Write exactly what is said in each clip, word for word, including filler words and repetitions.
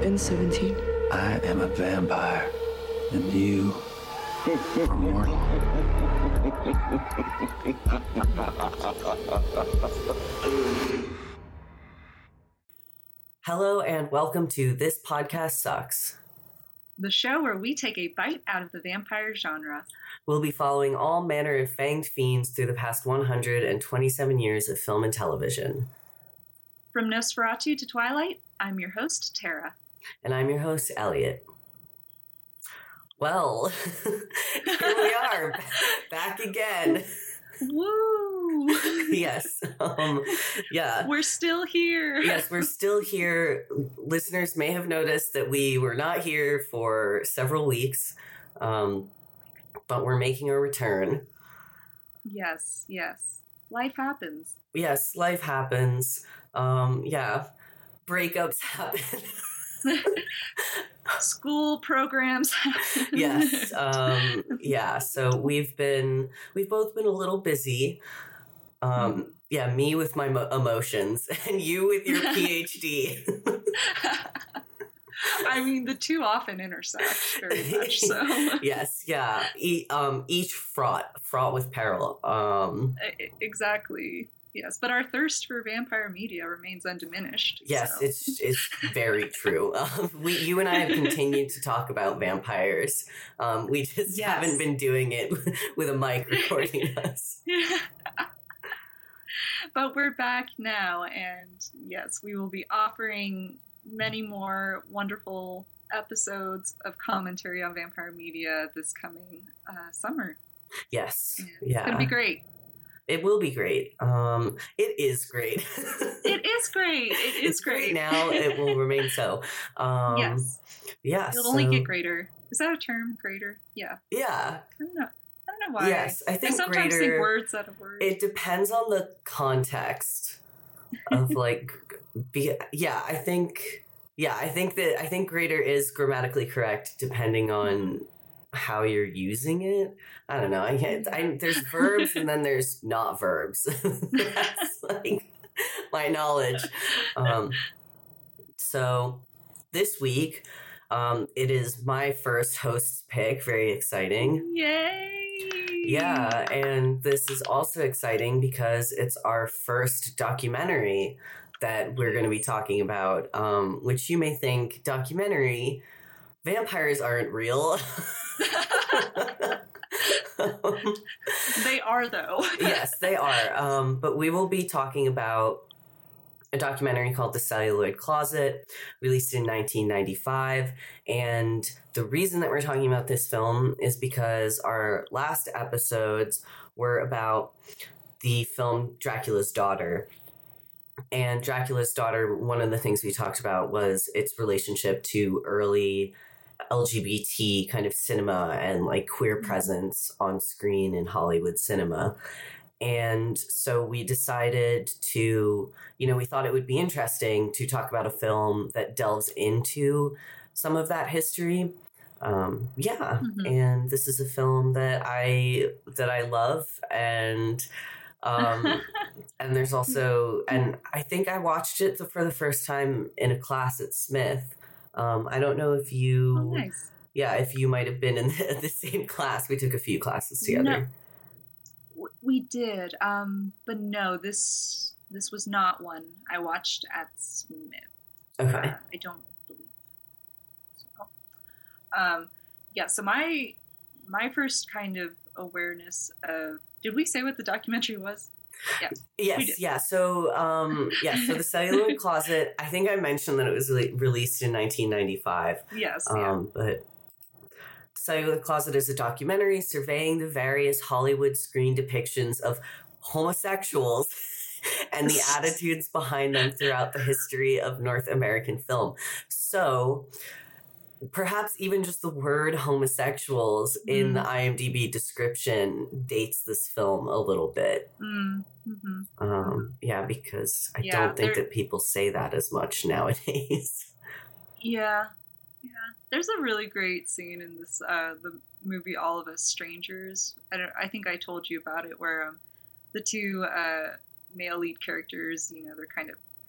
been seventeen. I am a vampire, and you are mortal. Hello and welcome to This Podcast Sucks, the show where we take a bite out of the vampire genre. We'll be following all manner of fanged fiends through the past one hundred twenty-seven years of film and television. From Nosferatu to Twilight, I'm your host, Tara. And I'm your host, Elliot. Well, here we are, back again. Woo! Yes. Um, yeah. We're still here. Yes, we're still here. Listeners may have noticed that we were not here for several weeks, um, but we're making a return. Yes, yes. Life happens. Yes, life happens. Um, yeah. Breakups happen. School programs happen. Yes. Um, yeah. So we've been, we've both been a little busy. Um, yeah, me with my mo- emotions and you with your PhD. I mean, the two often intersect very much so. Yes, yeah. E- um, each fraught, fraught with peril. Um, exactly. Yes, but our thirst for vampire media remains undiminished. Yes, so. it's it's very true. Um, we, you and I have continued to talk about vampires. Um, we just yes. haven't been doing it with a mic recording us. But we're back now, and yes, we will be offering many more wonderful episodes of commentary on vampire media this coming uh, summer. Yes, and yeah, it's gonna be great. It will be great. Um, it is great. It is great. It is it's great. great now. It will remain so. Um, yes. Yeah. It'll so, only get greater. Is that a term? Greater? Yeah. Yeah. I don't know. I don't know why. Yes, I think I sometimes greater, think words out of words. It depends on the context of like, be, yeah, I think, yeah, I think that, I think greater is grammatically correct depending on how you're using it. I don't know. I can't, I, there's verbs and then there's not verbs. That's like my knowledge. Um, so this week, um, it is my first host's pick. Very exciting. Yay! Yeah, and this is also exciting because it's our first documentary that we're going to be talking about, um, which you may think, documentary, vampires aren't real. um, they are, though. Yes, they are. Um, but we will be talking about a documentary called The Celluloid Closet, released in nineteen ninety-five. And the reason that we're talking about this film is because our last episodes were about the film Dracula's Daughter. And Dracula's Daughter, one of the things we talked about was its relationship to early L G B T kind of cinema and like queer presence on screen in Hollywood cinema. And so we decided to, you know, we thought it would be interesting to talk about a film that delves into some of that history. Um, yeah. Mm-hmm. And this is a film that I, that I love. And, um, and there's also, and I think I watched it for the first time in a class at Smith. Um, I don't know if you, oh, nice. yeah, if you might have been in the, the same class. We took a few classes together. No. We did, um, but no, this this was not one I watched at Smith. Okay. Uh, I don't believe so. Um, yeah, so my my first kind of awareness of, did we say what the documentary was? Yeah. Yes, yeah. So, um, yeah, so The Celluloid Closet, I think I mentioned that it was re- released in nineteen ninety-five. Yes, um, yeah. But Celluloid Closet is a documentary surveying the various Hollywood screen depictions of homosexuals and the attitudes behind them throughout the history of North American film. So perhaps even just the word homosexuals mm. in the IMDb description dates this film a little bit. Mm. Mm-hmm. Um, yeah, because I yeah, don't think that people say that as much nowadays. Yeah. Yeah, there's a really great scene in this uh, the movie All of Us Strangers. I don't. I think I told you about it, where um, the two uh, male lead characters, you know, they're kind of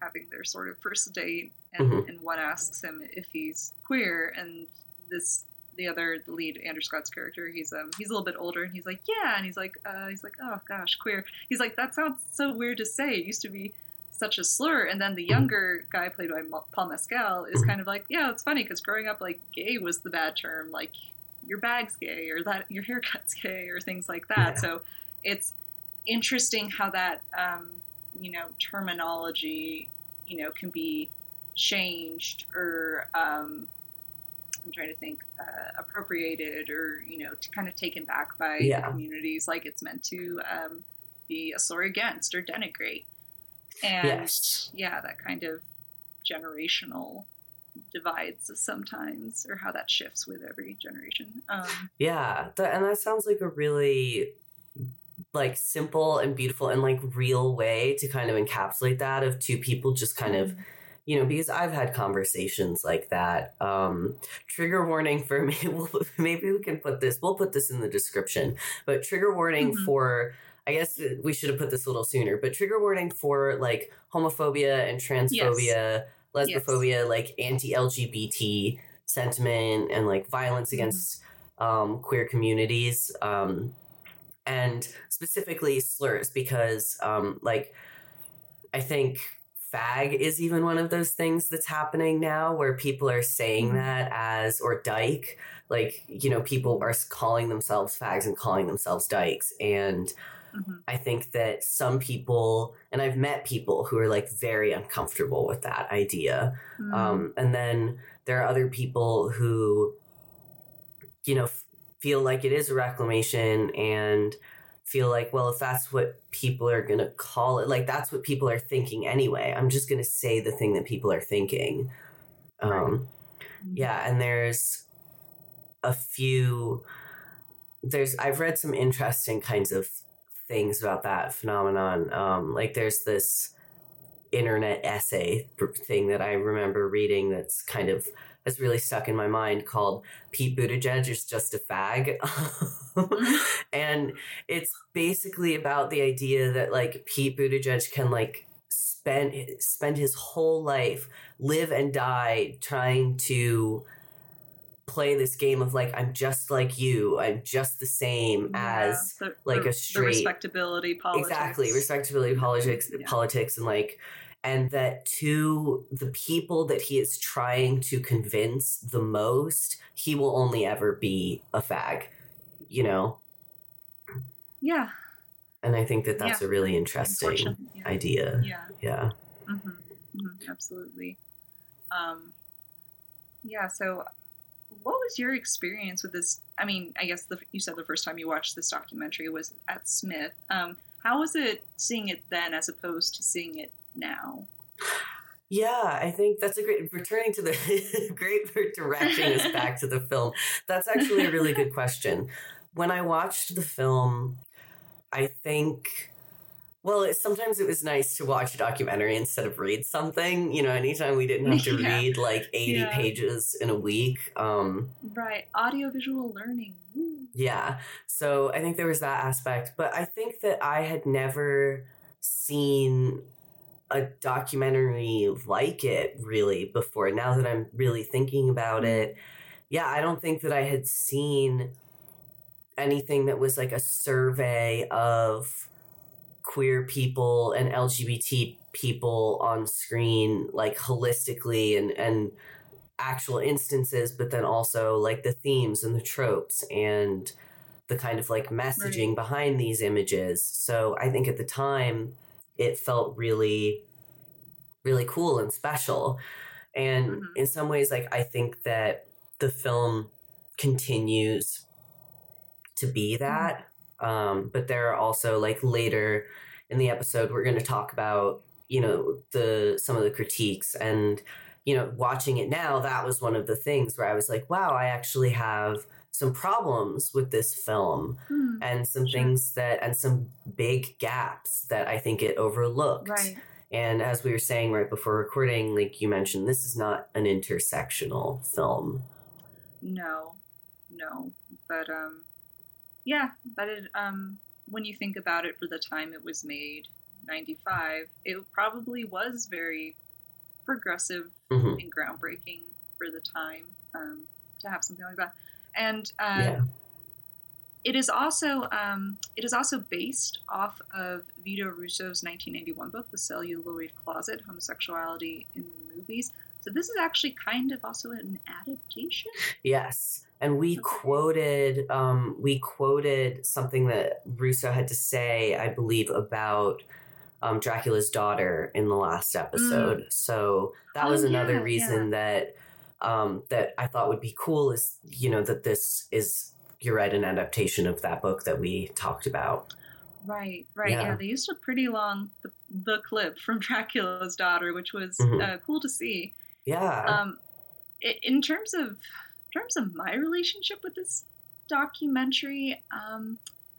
having their sort of first date, and, Mhm. and one asks him if he's queer, and this the other the lead Andrew Scott's character, he's um he's a little bit older, and he's like, yeah, and he's like uh he's like, oh gosh, queer. He's like, that sounds so weird to say. It used to be such a slur. And then the younger guy played by Paul Mescal is kind of like, yeah, it's funny because growing up, like, gay was the bad term, like your bag's gay or that your haircut's gay or things like that. Yeah. So it's interesting how that um you know terminology you know can be changed or um I'm trying to think uh, appropriated or you know to kind of taken back by yeah. the communities like it's meant to um be a slur against or denigrate. And yes. yeah, that kind of generational divides sometimes, or how that shifts with every generation. Um, yeah, that, and that sounds like a really like simple and beautiful and like real way to kind of encapsulate that of two people just kind mm-hmm. of, you know, because I've had conversations like that. Um, trigger warning for me. We'll, maybe we can put this. We'll put this in the description. But trigger warning mm-hmm. for. I guess we should have put this a little sooner, but trigger warning for like homophobia and transphobia, yes. lesbophobia, yes. like anti-L G B T sentiment and like violence mm-hmm. against um, queer communities. Um, and specifically slurs because um, like I think fag is even one of those things that's happening now where people are saying mm-hmm. that as, or dyke, like, you know, people are calling themselves fags and calling themselves dykes. And mm-hmm. I think that some people, and I've met people who are like very uncomfortable with that idea. Mm. Um, and then there are other people who, you know, f- feel like it is a reclamation and feel like, well, if that's what people are going to call it, like that's what people are thinking anyway. I'm just going to say the thing that people are thinking. Um, right. mm-hmm. Yeah. And there's a few, there's, I've read some interesting kinds of things about that phenomenon. Um, like there's this internet essay thing that I remember reading that's kind of has really stuck in my mind called Pete Buttigieg is just a fag. And it's basically about the idea that like Pete Buttigieg can like spend spend his whole life, live and die trying to play this game of like, I'm just like you, I'm just the same yeah, as the, like the, a straight the respectability politics. Exactly, respectability politics, yeah. politics, and like, and that to the people that he is trying to convince the most, he will only ever be a fag, you know? Yeah. And I think that that's yeah. a really interesting yeah. idea. Yeah. Yeah. Mm-hmm. Mm-hmm. Absolutely. Um, yeah. So what was your experience with this? I mean, I guess the, you said the first time you watched this documentary was at Smith. Um, how was it seeing it then as opposed to seeing it now? Yeah, I think that's a great, returning to the, great for directing us back to the film. That's actually a really good question. When I watched the film, I think, well, it, sometimes it was nice to watch a documentary instead of read something. You know, anytime we didn't have to yeah. read like eighty yeah. pages in a week. Um, right. Audiovisual learning. Woo. Yeah. So I think there was that aspect. But I think that I had never seen a documentary like it really before. Now that I'm really thinking about it, yeah, I don't think that I had seen anything that was like a survey of queer people and L G B T people on screen, like holistically and, and actual instances, but then also like the themes and the tropes and the kind of like messaging right. behind these images. So I think at the time it felt really, really cool and special. And mm-hmm. in some ways, like, I think that the film continues to be that. Mm-hmm. Um, but there are also like later in the episode, we're going to talk about, you know, the, some of the critiques and, you know, watching it now, that was one of the things where I was like, wow, I actually have some problems with this film mm, and some sure. things that, and some big gaps that I think it overlooked. Right. And as we were saying right before recording, like you mentioned, this is not an intersectional film. No, no. But, um, yeah, but it, um, when you think about it for the time it was made, ninety-five, it probably was very progressive Mm-hmm. and groundbreaking for the time um, to have something like that. And uh, Yeah. it is also um, it is also based off of Vito Russo's nineteen ninety-one book, The Celluloid Closet: Homosexuality in the Movies. So this is actually kind of also an adaptation. Yes, and we Okay. quoted um, we quoted something that Russo had to say, I believe, about um, Dracula's daughter in the last episode. Mm. So that Oh, was another yeah, reason yeah. that um, that I thought would be cool is, you know, that this is, you're right, an adaptation of that book that we talked about. Right, right. Yeah. Yeah, they used a pretty long the, the clip from Dracula's daughter, which was Mhm. uh, cool to see. Yeah. Um, i- in terms of in terms of my relationship with this documentary, um,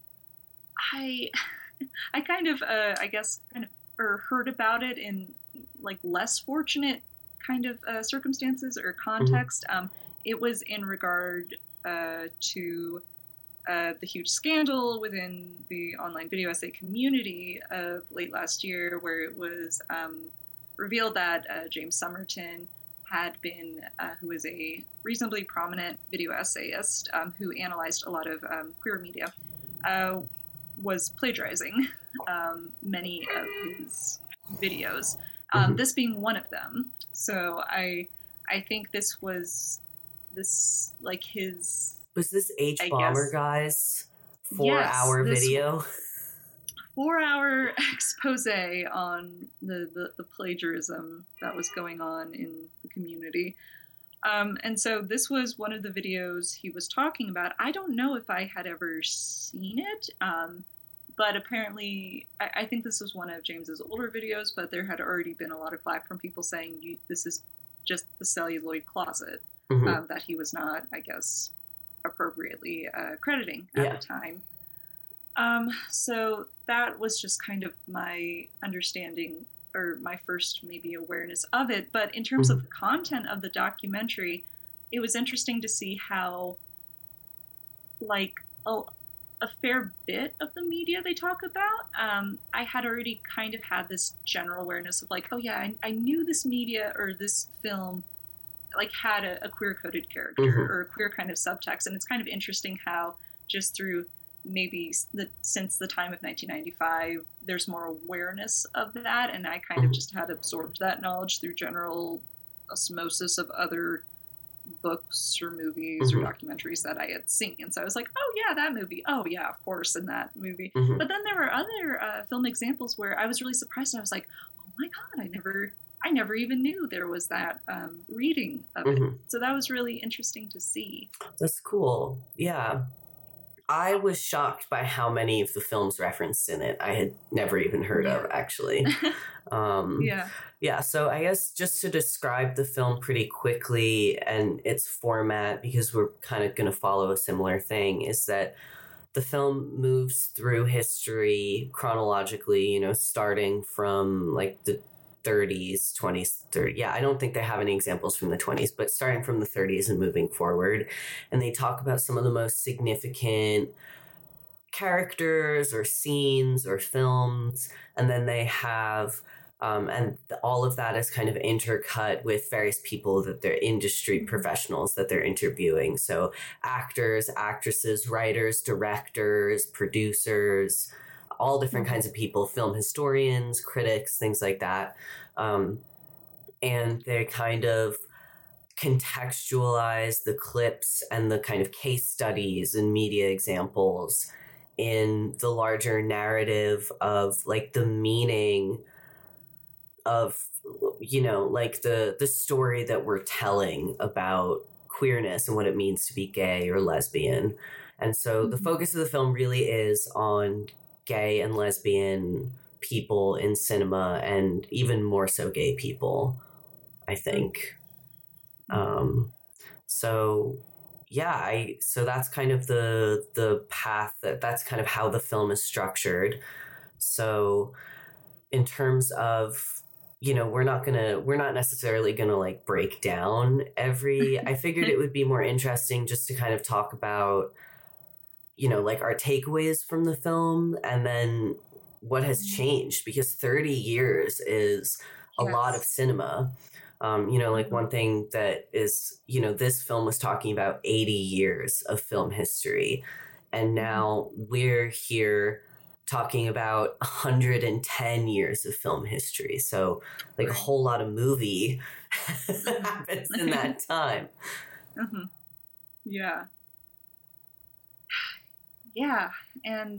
I I kind of uh, I guess kind of or heard about it in like less fortunate kind of uh, circumstances or context. Um, it was in regard uh, to uh, the huge scandal within the online video essay community of late last year, where it was um, revealed that uh, James Somerton had been, uh, who is a reasonably prominent video essayist um, who analyzed a lot of um, queer media, uh, was plagiarizing um, many of his videos. Um, Mhm. This being one of them. So I, I think this was this like his. Was this H I Bomber guess- Guys four Yes, hour this- video? four hour expose on the, the, the plagiarism that was going on in the community. Um, and so this was one of the videos he was talking about. I don't know if I had ever seen it, um, but apparently I, I think this was one of James's older videos, but there had already been a lot of flack from people saying you, this is just the celluloid closet, Mhm. um, that he was not, I guess, appropriately uh, crediting at Yeah. the time. Um, so that was just kind of my understanding or my first maybe awareness of it. But in terms Mm-hmm. of the content of the documentary, it was interesting to see how, like, a, a fair bit of the media they talk about, um, I had already kind of had this general awareness of like, oh yeah, I, I knew this media or this film like had a, a queer coded character Mhm. or a queer kind of subtext. And it's kind of interesting how just through maybe the, since the time of nineteen ninety-five, there's more awareness of that. And I kind Mhm. of just had absorbed that knowledge through general osmosis of other books or movies Mhm. or documentaries that I had seen. And so I was like, oh yeah, that movie. Oh yeah, of course, in that movie. Mhm. But then there were other uh, film examples where I was really surprised and I was like, oh my God, I never, I never even knew there was that um, reading of it. Mhm. So that was really interesting to see. That's cool. Yeah. I was shocked by how many of the films referenced in it I had never even heard of, actually. Um, Yeah. yeah, so I guess just to describe the film pretty quickly and its format, because we're kind of going to follow a similar thing, is that the film moves through history chronologically, you know, starting from like the thirties, twenties, thirties. Yeah, I don't think they have any examples from the twenties, but starting from the thirties and moving forward. And they talk about some of the most significant characters or scenes or films. And then they have, um, and all of that is kind of intercut with various people that they're industry professionals that they're interviewing. So actors, actresses, writers, directors, producers, all different kinds of people, film historians, critics, things like that. Um, and they kind of contextualize the clips and the kind of case studies and media examples in the larger narrative of like the meaning of, you know, like the the story that we're telling about queerness and what it means to be gay or lesbian. And so the Mhm. focus of the film really is on gay and lesbian people in cinema, and even more so gay people, I think. Um, so yeah, I so that's kind of the the path that that's kind of how the film is structured. So in terms of, you know, we're not gonna we're not necessarily gonna like break down every I figured it would be more interesting just to kind of talk about, you know, like our takeaways from the film, and then what has changed, because thirty years is a Yes. lot of cinema. Um, you know, like one thing that is, you know, this film was talking about eighty years of film history. And now we're here talking about one hundred ten years of film history. So like Right. a whole lot of movie happens in that time. Mhm. Yeah. Yeah, and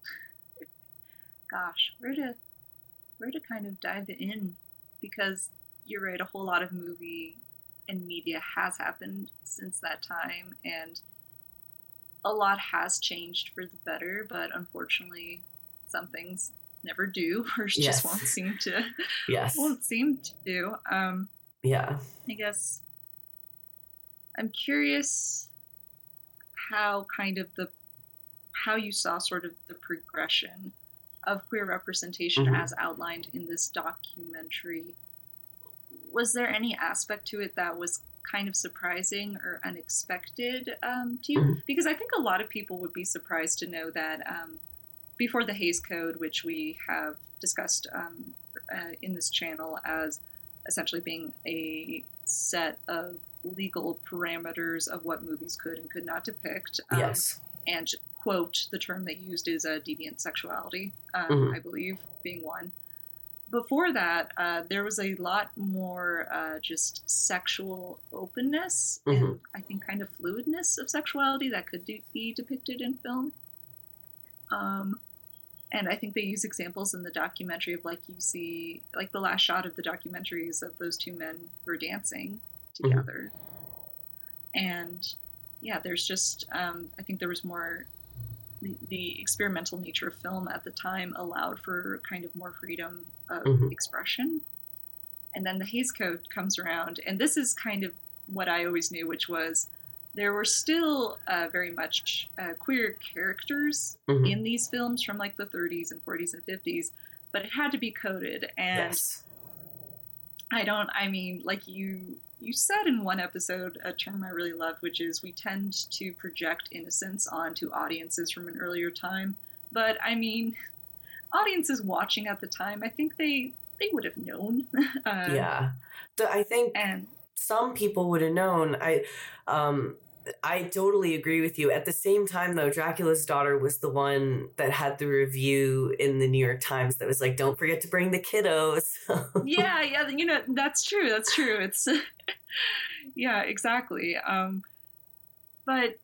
gosh, where to where to kind of dive in, because you're right, a whole lot of movie and media has happened since that time, and a lot has changed for the better, but unfortunately some things never do, or just Yes. won't seem to Yes. won't seem to. Um Yeah. I guess I'm curious how kind of the how you saw sort of the progression of queer representation Mhm. as outlined in this documentary. Was there any aspect to it that was kind of surprising or unexpected um, to you? Mhm. Because I think a lot of people would be surprised to know that um, before the Hays Code, which we have discussed um, uh, in this channel as essentially being a set of legal parameters of what movies could and could not depict. Um, Yes. And quote, the term they used is a deviant sexuality, um, Mhm. I believe, being one. Before that, uh, there was a lot more uh, just sexual openness Mhm. and I think kind of fluidness of sexuality that could do, be depicted in film. Um, and I think they use examples in the documentary of like you see, like the last shot of the documentary is of those two men who are dancing together. And yeah, there's just, um, I think there was more, the, the experimental nature of film at the time allowed for kind of more freedom of Mhm. expression. And then the Hays Code comes around, and this is kind of what I always knew, which was there were still uh, very much uh, queer characters Mhm. in these films from like the thirties and forties and fifties, but it had to be coded. And Yes. I don't, I mean, like you, you said in one episode, a term I really love, which is we tend to project innocence onto audiences from an earlier time. But I mean, audiences watching at the time, I think they, they would have known. uh, Yeah. The- I think And some people would have known. I, um, I totally agree with you. At the same time, though, Dracula's Daughter was the one that had the review in the New York Times that was like, "Don't forget to bring the kiddos." yeah, yeah, you know, that's true. That's true. It's, yeah, exactly. Um, but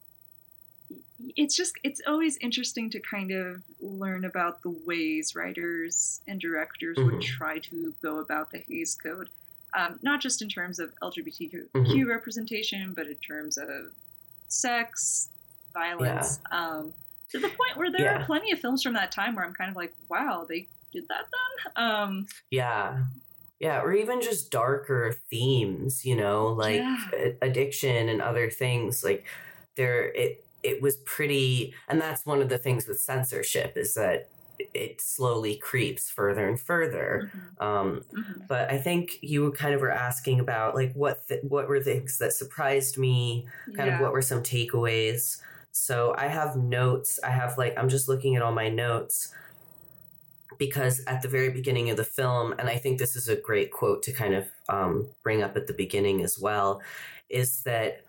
it's just, it's always interesting to kind of learn about the ways writers and directors would Mhm. try to go about the Hays Code. Um, not just in terms of L G B T Q Mhm. representation, but in terms of sex, violence, um, to the point where there Yeah. are plenty of films from that time where I'm kind of like, wow, they did that then? Um, Yeah. Yeah, or even just darker themes, you know, like Yeah. a- addiction and other things. Like there it it was pretty, and that's one of the things with censorship is that it slowly creeps further and further. mhm, Um mhm. but I think you kind of were asking about like what th- what were things that surprised me, kind Yeah. of what were some takeaways. So I have notes. I have like I'm just looking at all my notes because at the very beginning of the film, and I think this is a great quote to kind of um, bring up at the beginning as well, is that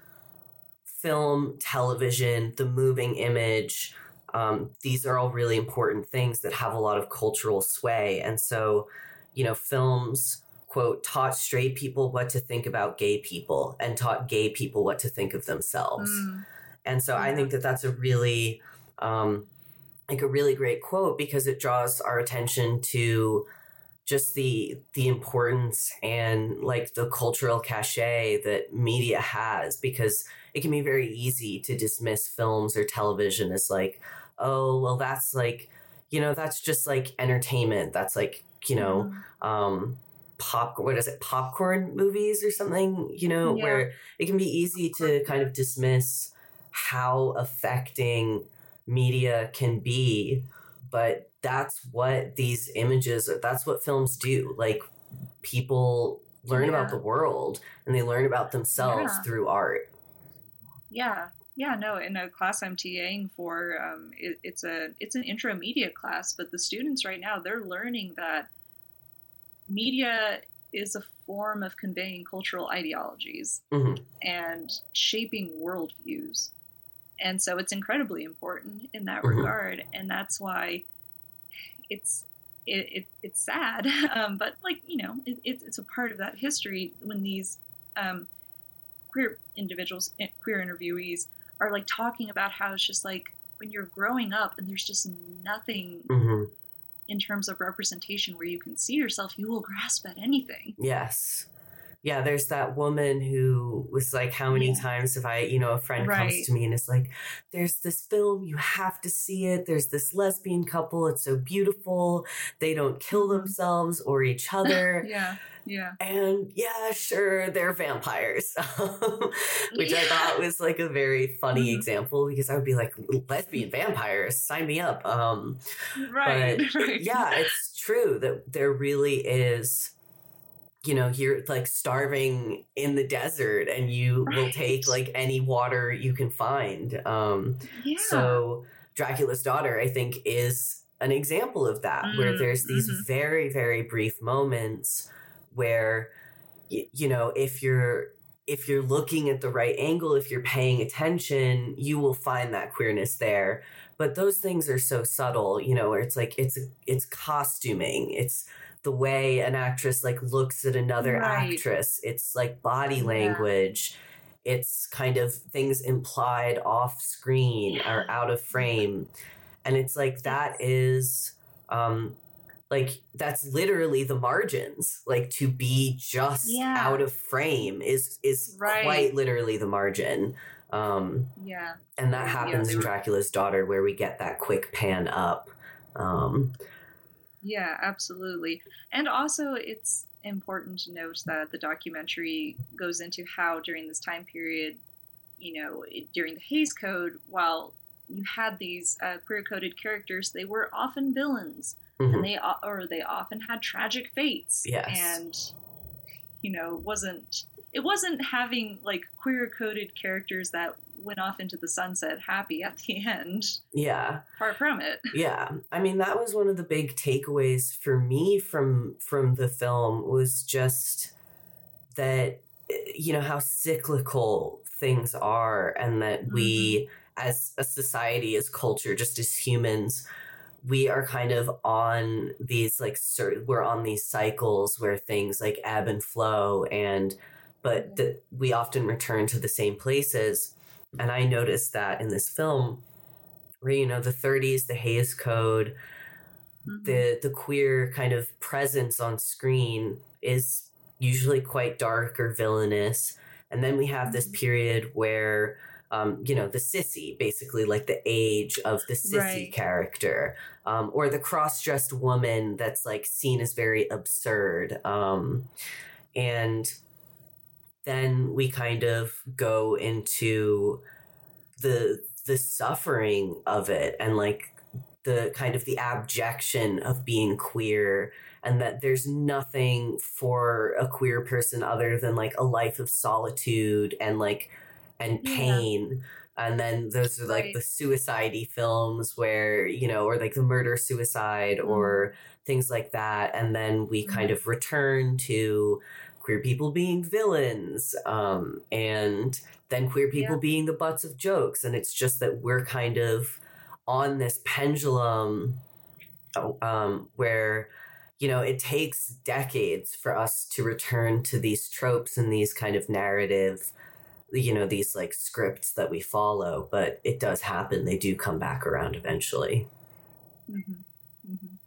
film, television, the moving image, um, these are all really important things that have a lot of cultural sway. And so, you know, films, quote, taught straight people what to think about gay people and taught gay people what to think of themselves. Mm, And so I Yeah. think that that's a really, um, like a really great quote because it draws our attention to just the the importance and like the cultural cachet that media has, because it can be very easy to dismiss films or television as like, oh, well, that's like, you know, that's just like entertainment. That's like, you know, mhm. um, pop, what is it, popcorn movies or something, you know, Yeah. where it can be easy to kind of dismiss how affecting media can be. But that's what these images, that's what films do. Like people learn Yeah. about the world and they learn about themselves Yeah. through art. Yeah. Yeah, no, in a class I'm TAing for, um, it, it's a it's an intermediate class, but the students right now, they're learning that media is a form of conveying cultural ideologies Mm-hmm. and shaping worldviews. And so it's incredibly important in that Mm-hmm. regard, and that's why it's it, it it's sad, um, but like you know, it, it's it's a part of that history when these um, queer individuals, queer interviewees, are like talking about how it's just like when you're growing up and there's just nothing Mm-hmm. in terms of representation where you can see yourself, you will grasp at anything. Yes. Yeah, there's that woman who was like, how many Yeah. times have I, you know, a friend Right. comes to me and is like, there's this film, you have to see it. There's this lesbian couple. It's so beautiful. They don't kill Mhm. themselves or each other. Yeah, yeah. And yeah, sure, they're vampires, which I Yeah. thought was like a very funny Mhm. example because I would be like, lesbian vampires, sign me up. Um, Right, but right. yeah, it's true that there really is, you know, you're like starving in the desert and you will Right. take like any water you can find. Um, Yeah. so Dracula's Daughter, I think, is an example of that, where Mm, there's these mhm. very, very brief moments where, y- you know, if you're if you're looking at the right angle, if you're paying attention, you will find that queerness there. But those things are so subtle, you know, where it's like it's it's costuming, it's the way an actress like looks at another Right. actress, it's like body Yeah. language, it's kind of things implied off screen Yeah. or out of frame, and it's like that is um like that's literally the margins, like to be just Yeah. out of frame is is Right. quite literally the margin. um Yeah. and that Yeah, happens they in were- Dracula's Daughter, where we get that quick pan up. um Yeah, absolutely. And also, it's important to note that the documentary goes into how during this time period, you know, it- during the Hays Code, while you had these uh, queer-coded characters, they were often villains, mhm. and they o- or they often had tragic fates. Yes. And you know, wasn't it wasn't having like queer-coded characters that went off into the sunset happy at the end. Yeah. Far from it. Yeah. I mean, that was one of the big takeaways for me from from the film, was just that, you know, how cyclical things are, and that we as a society, as culture, just as humans, we are kind of on these like certain, we're on these cycles where things like ebb and flow, and but Yeah. that we often return to the same places. And I noticed that in this film, where, you know, the thirties, the Hays Code, Mhm. the the queer kind of presence on screen is usually quite dark or villainous. And then we have this Mhm. period where, um, you know, the sissy, basically like the age of the sissy Right. character, um, or the cross-dressed woman that's like seen as very absurd. Um, and then we kind of go into the the suffering of it, and like the kind of the abjection of being queer, and that there's nothing for a queer person other than like a life of solitude and like and Yeah. pain. And then those are like Right. the suicide-y films where, you know, or like the murder suicide or things like that. And then we kind of return to queer people being villains, um, and then queer people Yeah. being the butts of jokes. And it's just that we're kind of on this pendulum, um, where, you know, it takes decades for us to return to these tropes and these kind of narrative, you know, these like scripts that we follow, but it does happen. They do come back around eventually. Mm-hmm. Mm-hmm.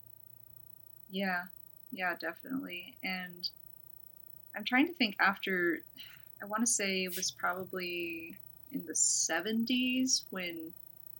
Yeah, yeah, definitely. And I'm trying to think after, I want to say it was probably in the seventies when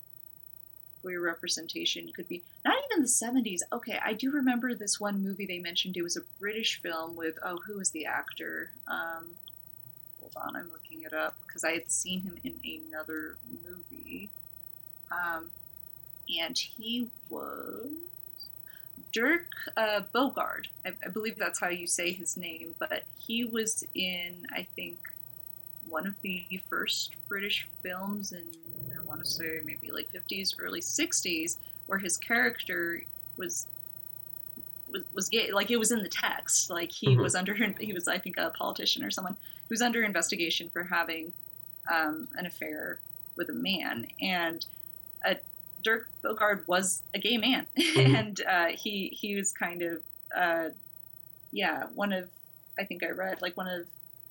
queer representation could be, not even the seventies. Okay, I do remember this one movie they mentioned. It was a British film with, oh, who was the actor? Um, hold on, I'm looking it up because I had seen him in another movie. Um, and he was Dirk uh, Bogarde. I, I believe that's how you say his name, but he was in, I think, one of the first British films in, I want to say, maybe like fifties, early sixties, where his character was was, was gay. Like, it was in the text. Like, he mm-hmm. was under, he was, I think, a politician or someone who was under investigation for having um, an affair with a man. And uh, Dirk Bogarde was a gay man. Mm-hmm. and uh, he, he was kind of, uh, yeah, one of, I think I read, like, one of,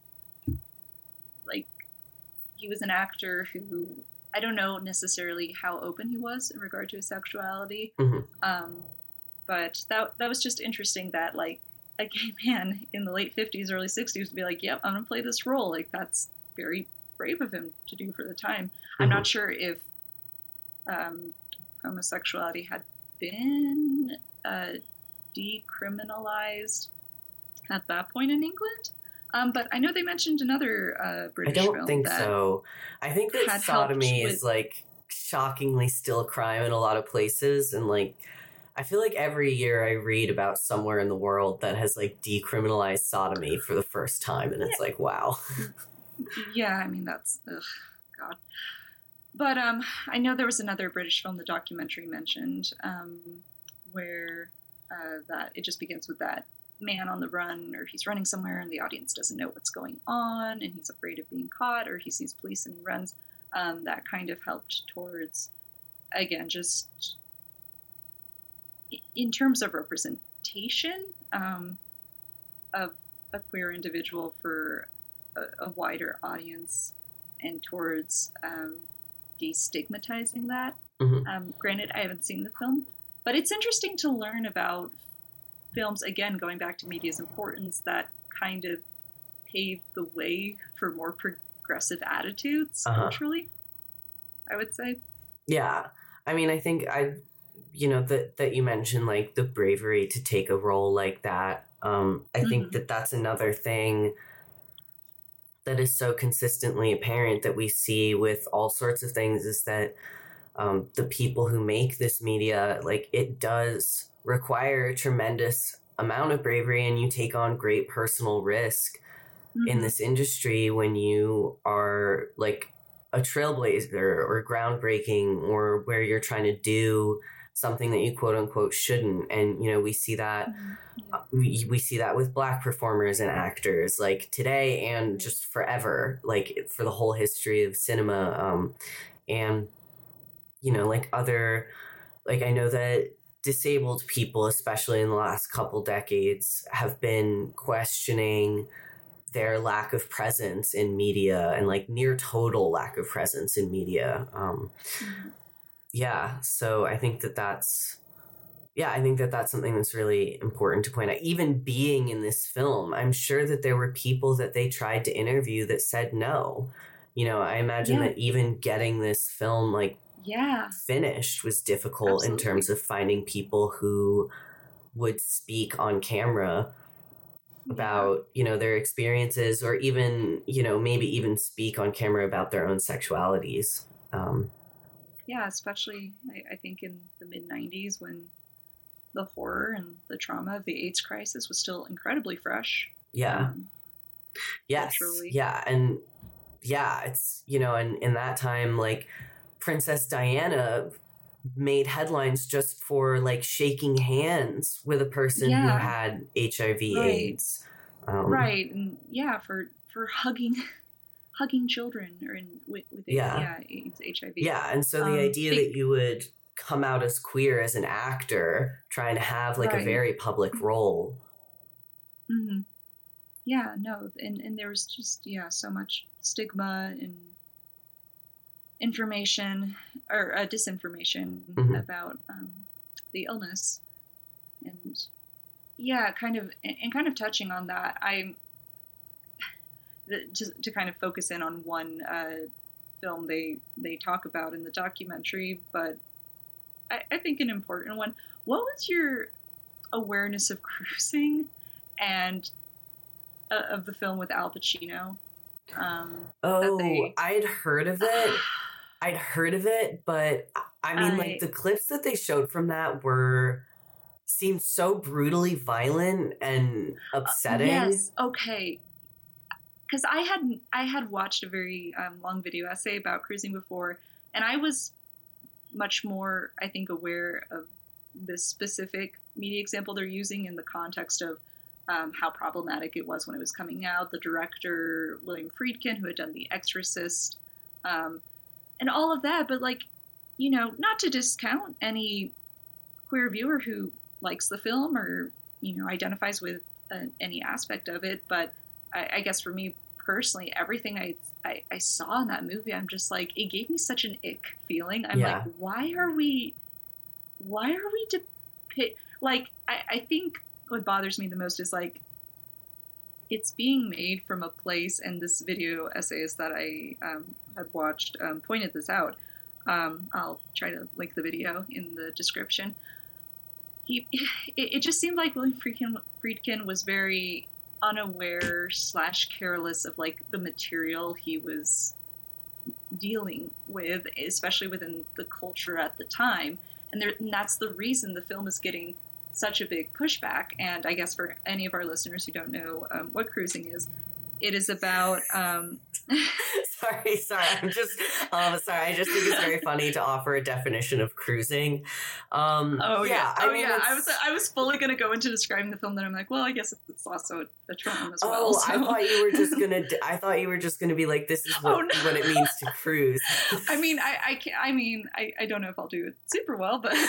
like, he was an actor who, I don't know necessarily how open he was in regard to his sexuality. Mm-hmm. Um, but that that was just interesting that, like, a gay man in the late fifties, early sixties would be like, yep, I'm going to play this role. Like, that's very brave of him to do for the time. Mm-hmm. I'm not sure if um, homosexuality had been uh, decriminalized at that point in England. Um, but I know they mentioned another uh, British film. I don't think so. I think that sodomy with... is, like, shockingly still a crime in a lot of places. And, like, I feel like every year I read about somewhere in the world that has, like, decriminalized sodomy for the first time. And it's yeah. like, wow. Yeah, I mean, that's, ugh, God. But um, I know there was another British film the documentary mentioned um, where uh, that it just begins with that man on the run, or he's running somewhere and the audience doesn't know what's going on and he's afraid of being caught, or he sees police and he runs. Um, that kind of helped towards, again, just in terms of representation um, of a queer individual for a, a wider audience, and towards um, destigmatizing that. Mm-hmm. Um, granted, I haven't seen the film, but it's interesting to learn about films, again, going back to media's importance, that kind of paved the way for more progressive attitudes uh-huh. culturally, I would say. Yeah. I mean, I think I, you know, that, that you mentioned, like, the bravery to take a role like that. Um, I mm-hmm. think that that's another thing that is so consistently apparent that we see with all sorts of things, is that um, the people who make this media, like, it does require a tremendous amount of bravery, and you take on great personal risk mm-hmm. in this industry when you are, like, a trailblazer or groundbreaking, or where you're trying to do something that you quote unquote shouldn't. And, you know, we see that mm-hmm. yeah. we, we see that with Black performers and actors, like, today and just forever, like, for the whole history of cinema. Um, and, you know, like, other, like, I know that disabled people, especially in the last couple decades, have been questioning their lack of presence in media, and, like, near total lack of presence in media. Um, mm-hmm. Yeah. So I think that that's, yeah, I think that that's something that's really important to point out. Even being in this film, I'm sure that there were people that they tried to interview that said no. You know, I imagine yeah. that even getting this film, like, yeah. finished was difficult Absolutely. In terms of finding people who would speak on camera about, yeah. you know, their experiences, or even, you know, maybe even speak on camera about their own sexualities. Um, yeah, especially, I, I think, in the mid nineties, when the horror and the trauma of the AIDS crisis was still incredibly fresh. Yeah. Um, yes. Culturally. Yeah. And yeah, it's, you know, and in that time, like, Princess Diana made headlines just for, like, shaking hands with a person yeah. who had H I V right. AIDS. Um, right. And yeah, for, for hugging, hugging children, or in, with, with yeah. yeah, AIDS, H I V. Yeah. And so the um, idea they, that you would come out as queer as an actor trying to have, like, right. a very public role. Mm-hmm. Yeah, no. And, and there was just, yeah, so much stigma and information, or uh, disinformation mm-hmm. about um, the illness. And yeah, kind of, and, and kind of touching on that, I, the, to, to kind of focus in on one uh, film they, they talk about in the documentary, but I, I think an important one. What was your awareness of cruising and uh, of the film with Al Pacino? Um, oh, they... I'd heard of it. I'd heard of it, but I mean, I... like, the clips that they showed from that were, seemed so brutally violent and upsetting. Uh, yes. Okay. because I had I had watched a very um, long video essay about cruising before, and I was much more, I think, aware of this specific media example they're using in the context of um, how problematic it was when it was coming out. The director, William Friedkin, who had done The Exorcist, um, and all of that. But, like, you know, not to discount any queer viewer who likes the film or, you know, identifies with uh, any aspect of it. But I, I guess for me personally, everything I, I I saw in that movie, I'm just like, it gave me such an ick feeling. I'm Yeah. like, why are we, why are we depict, like, I, I think what bothers me the most is, like, it's being made from a place, and this video essayist that I um, had watched um, pointed this out. Um, I'll try to link the video in the description. He, it, it just seemed like William Friedkin, Friedkin was very unaware slash careless of, like, the material he was dealing with, especially within the culture at the time. And, there, and that's the reason the film is getting such a big pushback. And I guess for any of our listeners who don't know um, what cruising is, it is about um sorry sorry i'm just um sorry I just think it's very funny to offer a definition of cruising. um oh yeah, yeah oh I mean, yeah it's- I was I was fully going to go into describing the film, then I'm like, well, I guess it's also a term as well. Oh, so. I thought you were just gonna. I thought you were just gonna be like, "This is what, Oh, no. what it means to cruise." I mean, I I, can, I mean, I, I don't know if I'll do it super well, but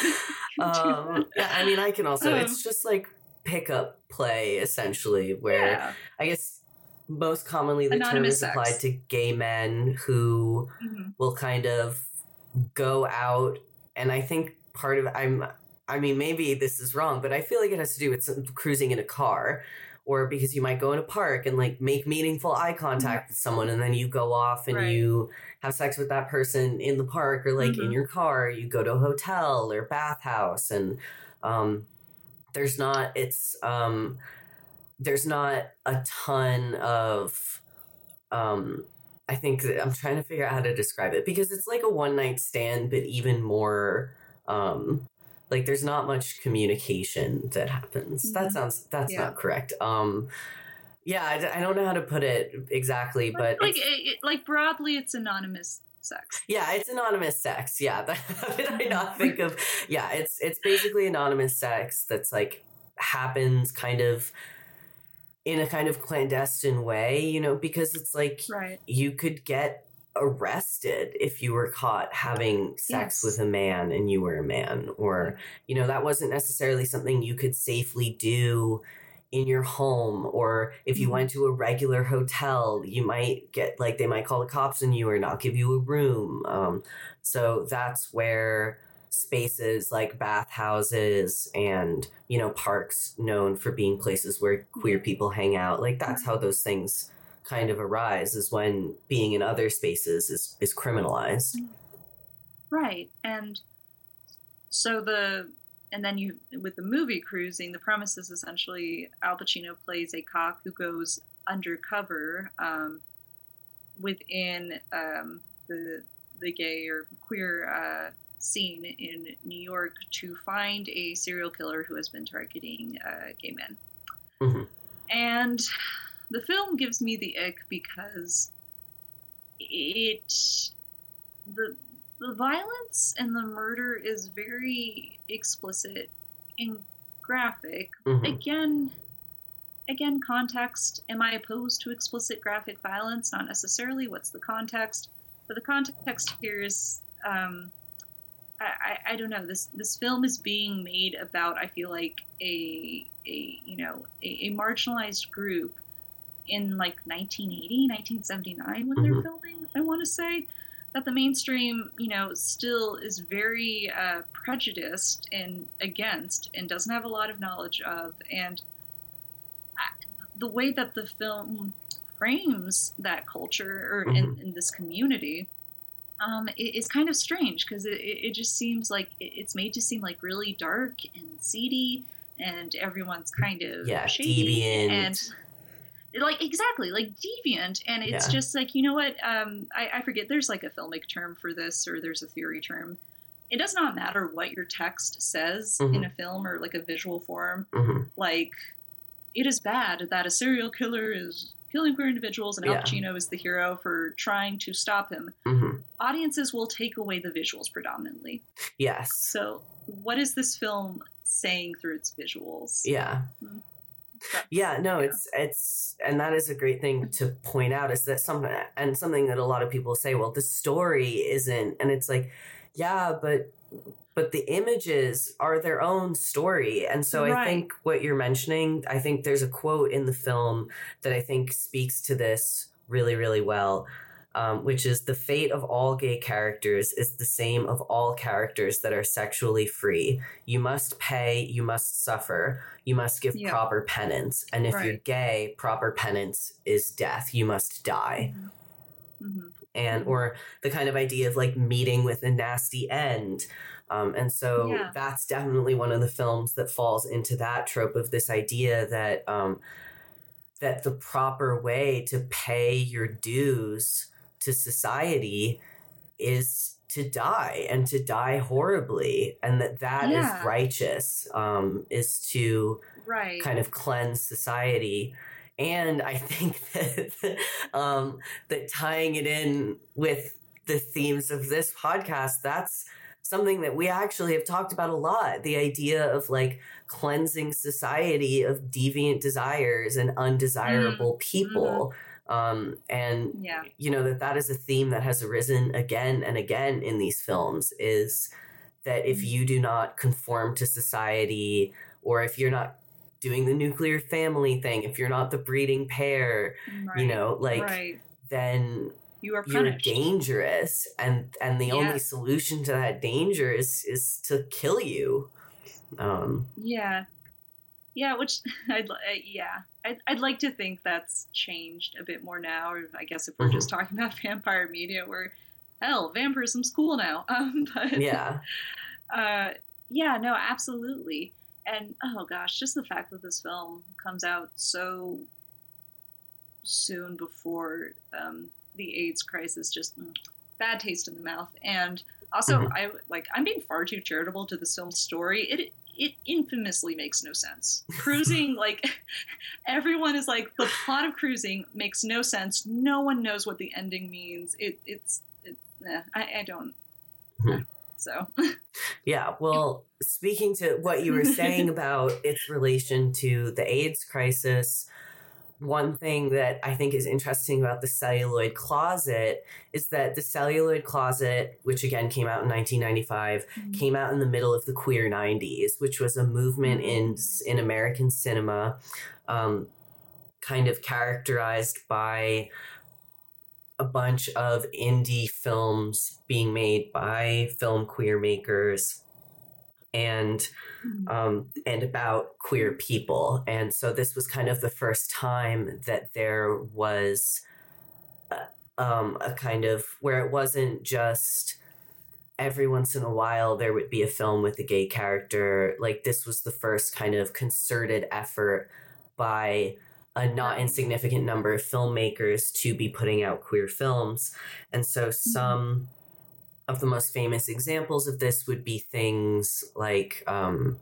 um, yeah, I mean, I can also. Um, it's just like pickup play, essentially, where yeah. I guess most commonly the term Anonymous is sex. applied to gay men who Mhm. will kind of go out, and I think part of I'm. I mean, maybe this is wrong, but I feel like it has to do with some, cruising in a car. Or because you might go in a park and, like, make meaningful eye contact with someone, and then you go off and Right. you have sex with that person in the park, or, like, in Mhm. your car. You go to a hotel or bathhouse, and um, there's not it's um, there's not a ton of um, I think that I'm trying to figure out how to describe it, because it's like a one night stand, but even more. Um, Like, there's not much communication that happens. That Mhm. sounds, that's Yeah. not correct. Um, yeah, I, d- I don't know how to put it exactly, but like it's, it, it- like broadly, it's anonymous sex. yeah, it's anonymous sex. Yeah, that, how did I not think of? Yeah, it's it's basically anonymous sex that's, like, happens kind of in a kind of clandestine way, you know, because it's like Right. you could get arrested if you were caught having sex Yes. with a man and you were a man, or, you know, that wasn't necessarily something you could safely do in your home. Or if you Mhm. went to a regular hotel, you might get, like, they might call the cops on you or not give you a room. Um, so that's where spaces like bathhouses and, you know, parks known for being places where queer people hang out, like, that's how those things kind of arise, is when being in other spaces is is criminalized. Right. And so the and then you with the movie Cruising, the premise is essentially Al Pacino plays a cop who goes undercover um, within um, the the gay or queer uh, scene in New York to find a serial killer who has been targeting uh, gay men. Mhm. And the film gives me the ick because it the the violence and the murder is very explicit and graphic. Mhm. Again, again, context. Am I opposed to explicit graphic violence? Not necessarily. What's the context? But the context here is, um, I, I, I don't know. This this film is being made about, I feel like, a a you know a, a marginalized group in like nineteen eighty, nineteen seventy-nine when they're Mhm. filming, I want to say, that the mainstream, you know, still is very uh, prejudiced and against and doesn't have a lot of knowledge of. And I, the way that the film frames that culture or in, Mhm. in this community um, it, it's kind of strange because it, it just seems like it, it's made to seem like really dark and seedy and everyone's kind of Yeah, shady deviant. and like exactly like deviant, and it's Yeah. just like, you know what, um I, I forget, there's like a filmic term for this, or there's a theory term. It does not matter what your text says Mhm. in a film or like a visual form. Mhm. Like, it is bad that a serial killer is killing queer individuals, and Al Yeah. Pacino is the hero for trying to stop him, Mm-hmm. audiences will take away the visuals predominantly. Yes. So what is this film saying through its visuals? Yeah. Mm. Yeah, no, Yeah. it's it's and that is a great thing to point out, is that some and something that a lot of people say, well, the story isn't, and it's like, yeah, but but the images are their own story. And so I Right. think what you're mentioning, I think there's a quote in the film that I think speaks to this really, really well. Um, which is, the fate of all gay characters is the same of all characters that are sexually free. You must pay, you must suffer, you must give Yeah. proper penance. And if you're Right. gay, proper penance is death. You must die. Mm-hmm. And, Mhm. or the kind of idea of like meeting with a nasty end. Um, and so Yeah. that's definitely one of the films that falls into that trope of this idea that, um, that the proper way to pay your dues to society is to die, and to die horribly, and that that Yeah. is righteous, um, is to Right. kind of cleanse society. And I think that um, that tying it in with the themes of this podcast, that's something that we actually have talked about a lot. The idea of like cleansing society of deviant desires and undesirable people. Um, and, Yeah. you know, that that is a theme that has arisen again and again in these films, is that if you do not conform to society, or if you're not doing the nuclear family thing, if you're not the breeding pair, Right. you know, like, right. then You are you're punished. dangerous. And, and the only Yes. solution to that danger is, is to kill you. Um, Yeah. Yeah, which I'd li- uh, yeah, I'd, I'd like to think that's changed a bit more now. Or I guess if we're Mhm. just talking about vampire media, where hell, vampirism's cool now. Um, but yeah. uh, yeah, no, absolutely. And oh gosh, just the fact that this film comes out so soon before um, the AIDS crisis, just mm, bad taste in the mouth. And also, Mhm. I like I'm being far too charitable to this film's story. It it infamously makes no sense. Cruising, like everyone is like, the plot of Cruising makes no sense. No one knows what the ending means. It it's it, eh, I I don't. Mhm. So Yeah, well, speaking to what you were saying about its relation to the AIDS crisis, one thing that I think is interesting about The Celluloid Closet is that The Celluloid Closet, which again came out in nineteen ninety-five, came out in the middle of the queer nineties, which was a movement in in American cinema, um, kind of characterized by a bunch of indie films being made by film queer makers, and um, and about queer people. And so this was kind of the first time that there was a, um, a kind of, where it wasn't just every once in a while there would be a film with a gay character. Like, this was the first kind of concerted effort by a not Right. insignificant number of filmmakers to be putting out queer films. And so some of the most famous examples of this would be things like, um,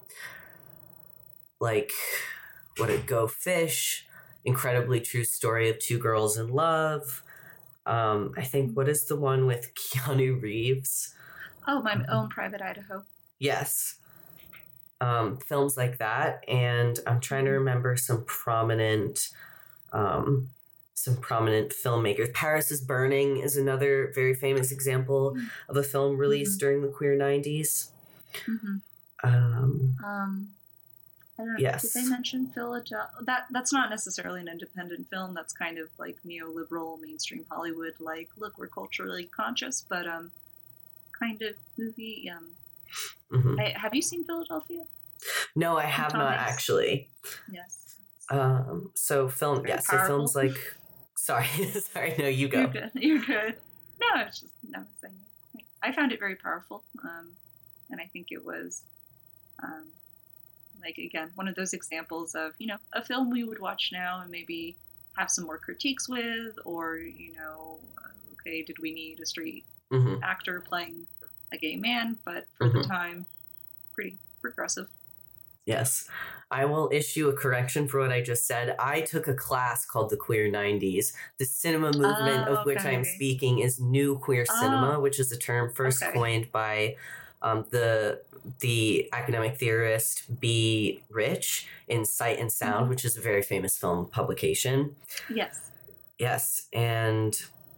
like what a Go Fish, Incredibly True Story of Two Girls in Love. Um, I think, what is the one with Keanu Reeves? Oh, My Own Private Idaho. Yes. Um, films like that. And I'm trying to remember some prominent, um, some prominent filmmakers. Paris is Burning is another very famous example of a film released Mhm. during the queer nineties. Mm-hmm. Um, Um, I don't know. Yes. Did they mention Philadelphia? That that's not necessarily an independent film. That's kind of like neoliberal mainstream Hollywood. Like, look, we're culturally conscious, but um, kind of movie. Um, mhm. I, have you seen Philadelphia? No, I have Tom not Hanks. actually. Yes. Um, so film, Very yeah, so films powerful. like, sorry, sorry, no, you go. You're good. You're good. No, it's just no I was saying. I found it very powerful, um, and I think it was, um, like again, one of those examples of you know a film we would watch now and maybe have some more critiques with, or you know, uh, okay, did we need a straight hmm actor playing a gay man? But for the Mhm. time, pretty progressive. Yes. I will issue a correction for what I just said. I took a class called the Queer nineties. The cinema movement Oh, of which okay. I'm speaking is New Queer Cinema, Oh, which is a term first okay. coined by um, the the academic theorist B. Rich in Sight and Sound, Mhm. which is a very famous film publication. Yes. Yes, and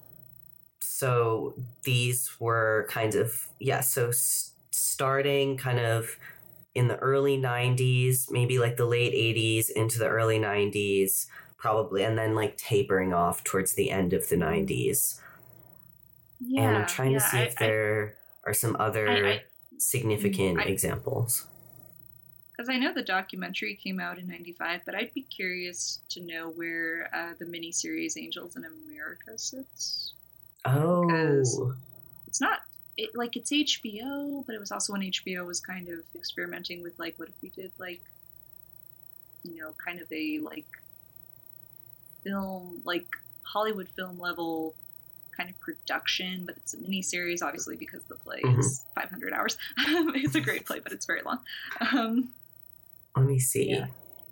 so these were kind of, yeah, so s- starting kind of in the early nineties, maybe like the late eighties into the early nineties, probably, and then like tapering off towards the end of the nineties. Yeah. And I'm trying yeah, to see I, if there are some other I, I, significant I, examples. Because I know the documentary came out in ninety-five, but I'd be curious to know where uh, the miniseries Angels in America sits. Because Oh, it's not, it, like, it's H B O, but it was also when H B O was kind of experimenting with, like, what if we did, like, you know, kind of a, like, film, like, Hollywood film level kind of production, but it's a miniseries, obviously, because the play Mhm. is five hundred hours. It's a great play, but it's very long. Um, let me see. Yeah.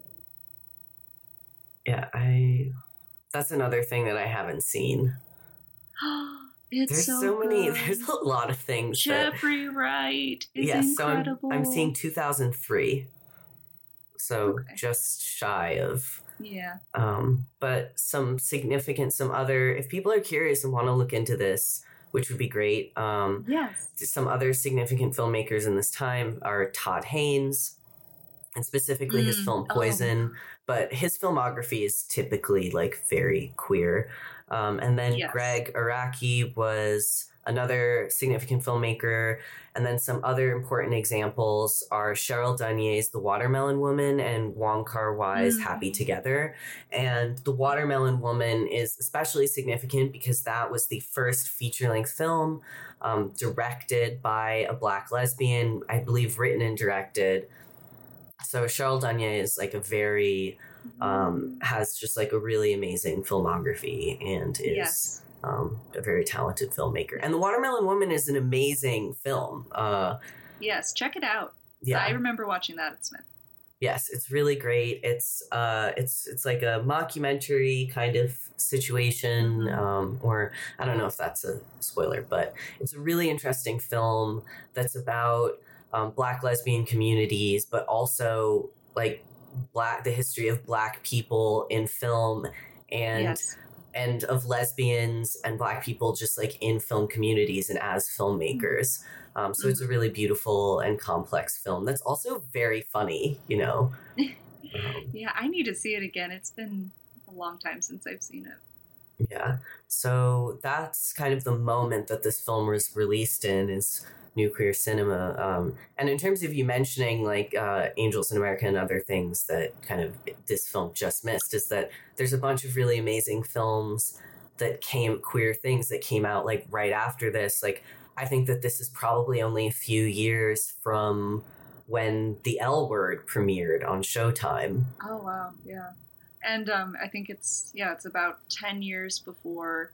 Yeah, I. That's another thing that I haven't seen. it's There's so, so, many. good. There's a lot of things. that, Jeffrey Wright is yes, so I'm, incredible. I'm seeing two thousand three. So Okay. just shy of. Yeah. Um, but some significant, some other. If people are curious and want to look into this, which would be great. Um, Yes. some other significant filmmakers in this time are Todd Haynes, and specifically his Mm, film oh. Poison. But his filmography is typically like very queer. Um, and then Yes. Greg Araki was another significant filmmaker. And then some other important examples are Cheryl Dunier's The Watermelon Woman and Wong Kar-wai's Mm. Happy Together. And The Watermelon Woman is especially significant because that was the first feature-length film um, directed by a Black lesbian, I believe written and directed. So Cheryl Dunier is like a very, um, has just like a really amazing filmography and is Yes. um, a very talented filmmaker. And The Watermelon Woman is an amazing film. Uh, Yes. Check it out. yeah. I remember watching that at Smith. Yes, it's really great. It's uh, it's it's like a mockumentary kind of situation, Mhm. um, or I don't know if that's a spoiler, but it's a really interesting film that's about um, Black lesbian communities, but also like black the history of Black people in film and Yes. and of lesbians and Black people just like in film communities and as filmmakers. Um, so it's a really beautiful and complex film that's also very funny, you know. Um, Yeah, I need to see it again. It's been a long time since I've seen it. yeah. So that's kind of the moment that this film was released in is New Queer Cinema. Um, and in terms of you mentioning like uh, Angels in America and other things that kind of this film just missed is that there's a bunch of really amazing films that came, queer things that came out like right after this. Like I think that this is probably only a few years from when The L Word premiered on Showtime. Oh, wow. Yeah. And um, I think it's, yeah, it's about ten years before,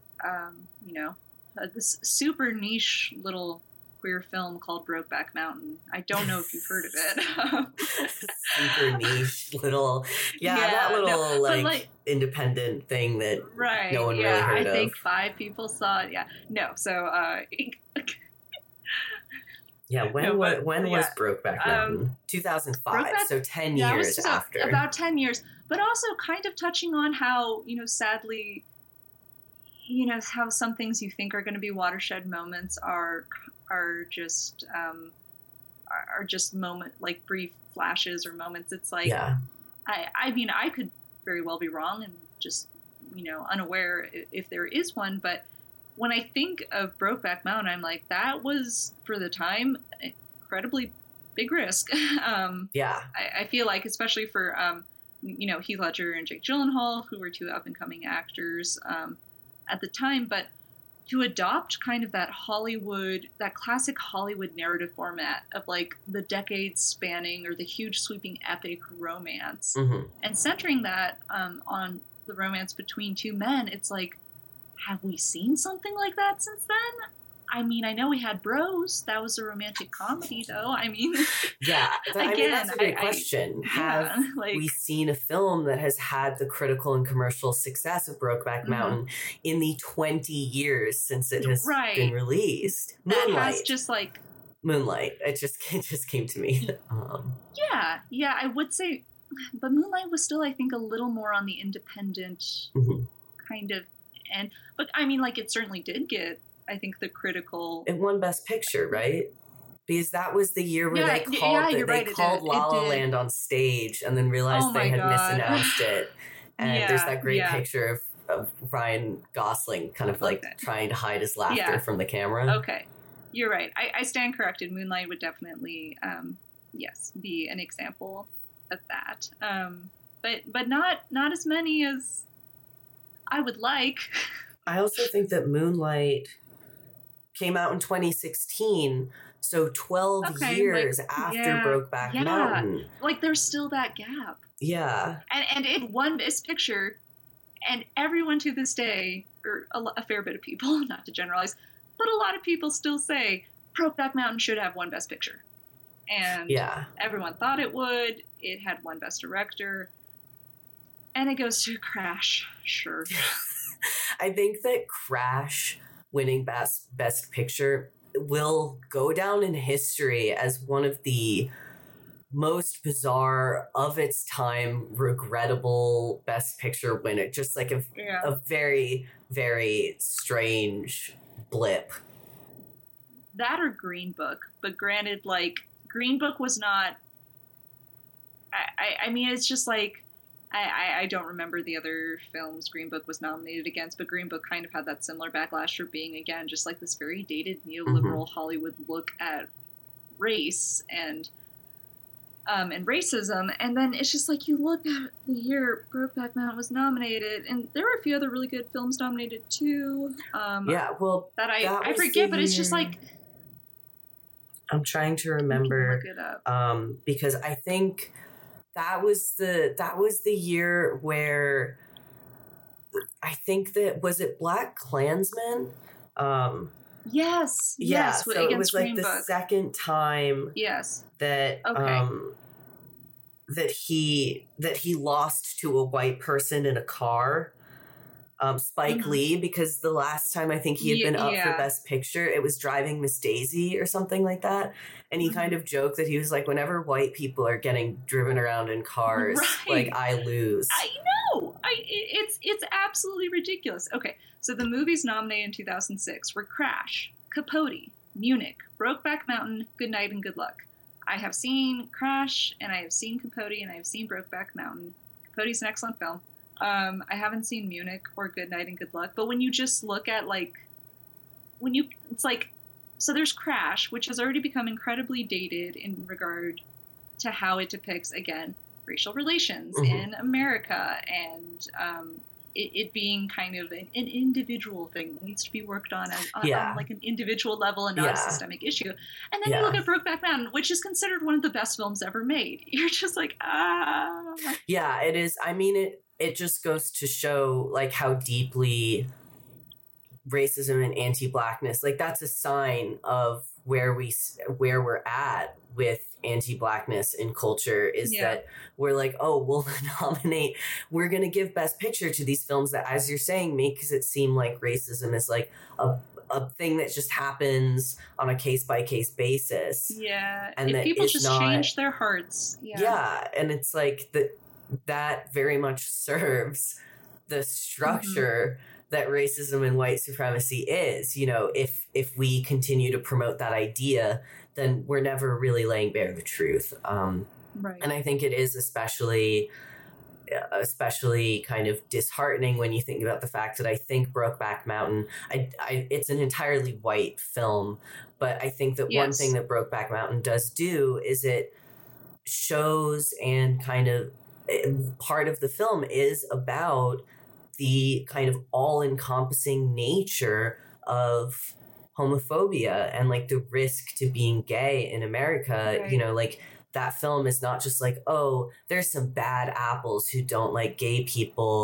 um, you know, uh, this super niche little queer film called Brokeback Mountain. I don't know if you've heard of it. Super niche little, yeah, Yeah, that little no, but, like, like- independent thing that Right. no one yeah, really heard I of. think five people saw it. Yeah. No. So, uh, Yeah, when No, wa- but- when yeah, was Brokeback Mountain? um, two thousand five, Brokeback- so ten yeah, it was years just after. a- about ten years, but also kind of touching on how, you know, sadly, you know, how some things you think are going to be watershed moments are are just um, are, are just moment like brief flashes or moments. It's like, yeah, I, I mean, I could very well be wrong and just, you know, unaware if, if there is one. But when I think of Brokeback Mountain, I'm like, that was, for the time, incredibly big risk. um, yeah, I, I feel like, especially for, um, you know, Heath Ledger and Jake Gyllenhaal, who were two up-and-coming actors um, at the time. But to adopt kind of that Hollywood, that classic Hollywood narrative format of like the decades spanning or the huge sweeping epic romance hmm and centering that um, on the romance between two men, it's like, have we seen something like that since then? I mean, I know we had Bros. That was a romantic comedy, though. I mean, yeah. That, I mean, that's a great I, question. I, Have yeah, like, we seen a film that has had the critical and commercial success of Brokeback Mountain mm-hmm. in the twenty years since it has right. been released? That Moonlight. has just like Moonlight. It just it just came to me. Um, yeah, yeah. I would say, but Moonlight was still, I think, a little more on the independent mm-hmm. kind of end. But I mean, like, it certainly did get, I think, the critical. It won Best Picture, right? Because that was the year where yeah, they called yeah, the, you're they right, called it La La did. Land on stage and then realized Oh they my had God. misannounced it. And yeah, there's that great yeah. picture of, of Ryan Gosling kind of like okay. trying to hide his laughter yeah. from the camera. Okay, you're right. I, I stand corrected. Moonlight would definitely, um, yes, be an example of that. Um, but but not not as many as I would like. I also think that Moonlight came out in twenty sixteen, so twelve okay, years like, after yeah, Brokeback yeah. Mountain. Like, there's still that gap. Yeah. And and it won Best Picture, and everyone to this day, or a, a fair bit of people, not to generalize, but a lot of people still say Brokeback Mountain should have won Best Picture. And yeah. everyone thought it would. It had won Best Director. And it goes to Crash, sure. I think that Crash winning Best Best Picture will go down in history as one of the most bizarre, of its time, regrettable Best Picture winner. Just like a, yeah. a very, very strange blip. That or Green Book. But granted, like, Green Book was not... I, I, I mean, it's just like... I, I don't remember the other films Green Book was nominated against, but Green Book kind of had that similar backlash for being, again, just like this very dated neoliberal mm-hmm. Hollywood look at race and um, and racism. And then it's just like, you look at the year Brokeback Mountain was nominated, and there were a few other really good films nominated too. Um, yeah, well, that I, that I forget, but it's just like... I'm trying to remember, look it up. Um, because I think... That was the that was the year where I think that was it Black Klansman? Um, yes, yeah, yes. So it was like Green the Book. second time yes. that okay. um, that he that he lost to a white person in a car. Um, Spike mm-hmm. Lee, because the last time I think he had been up yeah. for Best Picture, it was Driving Miss Daisy or something like that. And he mm-hmm. kind of joked that he was like, whenever white people are getting driven around in cars, right. like, I lose. I know. I it's it's absolutely ridiculous. Okay, so the movies nominated in two thousand six were Crash, Capote, Munich, Brokeback Mountain, Good Night and Good Luck. I have seen Crash, and I have seen Capote, and I have seen Brokeback Mountain. Capote's an excellent film. Um, I haven't seen Munich or Good Night and Good Luck, but when you just look at, like, when you, it's like, so there's Crash, which has already become incredibly dated in regard to how it depicts, again, racial relations mm-hmm. in America, and um, it, it being kind of an, an individual thing that needs to be worked on, as, on, yeah. on like an individual level and not yeah. a systemic issue. And then yeah. you look at Brokeback Mountain, which is considered one of the best films ever made. You're just like, ah. Yeah, it is. I mean, it, it just goes to show, like, how deeply racism and anti-blackness, like, that's a sign of where we where we're at with anti-blackness in culture, is yeah. that we're like, oh, we'll nominate, we're gonna give Best Picture to these films that, as you're saying, make it seem like racism is like a a thing that just happens on a case-by-case basis. Yeah, and if that people just not, change their hearts. Yeah. yeah, and it's like that that very much serves the structure mm-hmm. that racism and white supremacy is. You know, if if we continue to promote that idea, then we're never really laying bare the truth. Um, right. And I think it is especially, especially kind of disheartening when you think about the fact that I think Brokeback Mountain, I, I, it's an entirely white film, but I think that yes. one thing that Brokeback Mountain does do is it shows, and kind of part of the film is about the kind of all-encompassing nature of homophobia and, like, the risk to being gay in America. Right. You know, like, that film is not just like, oh, there's some bad apples who don't like gay people.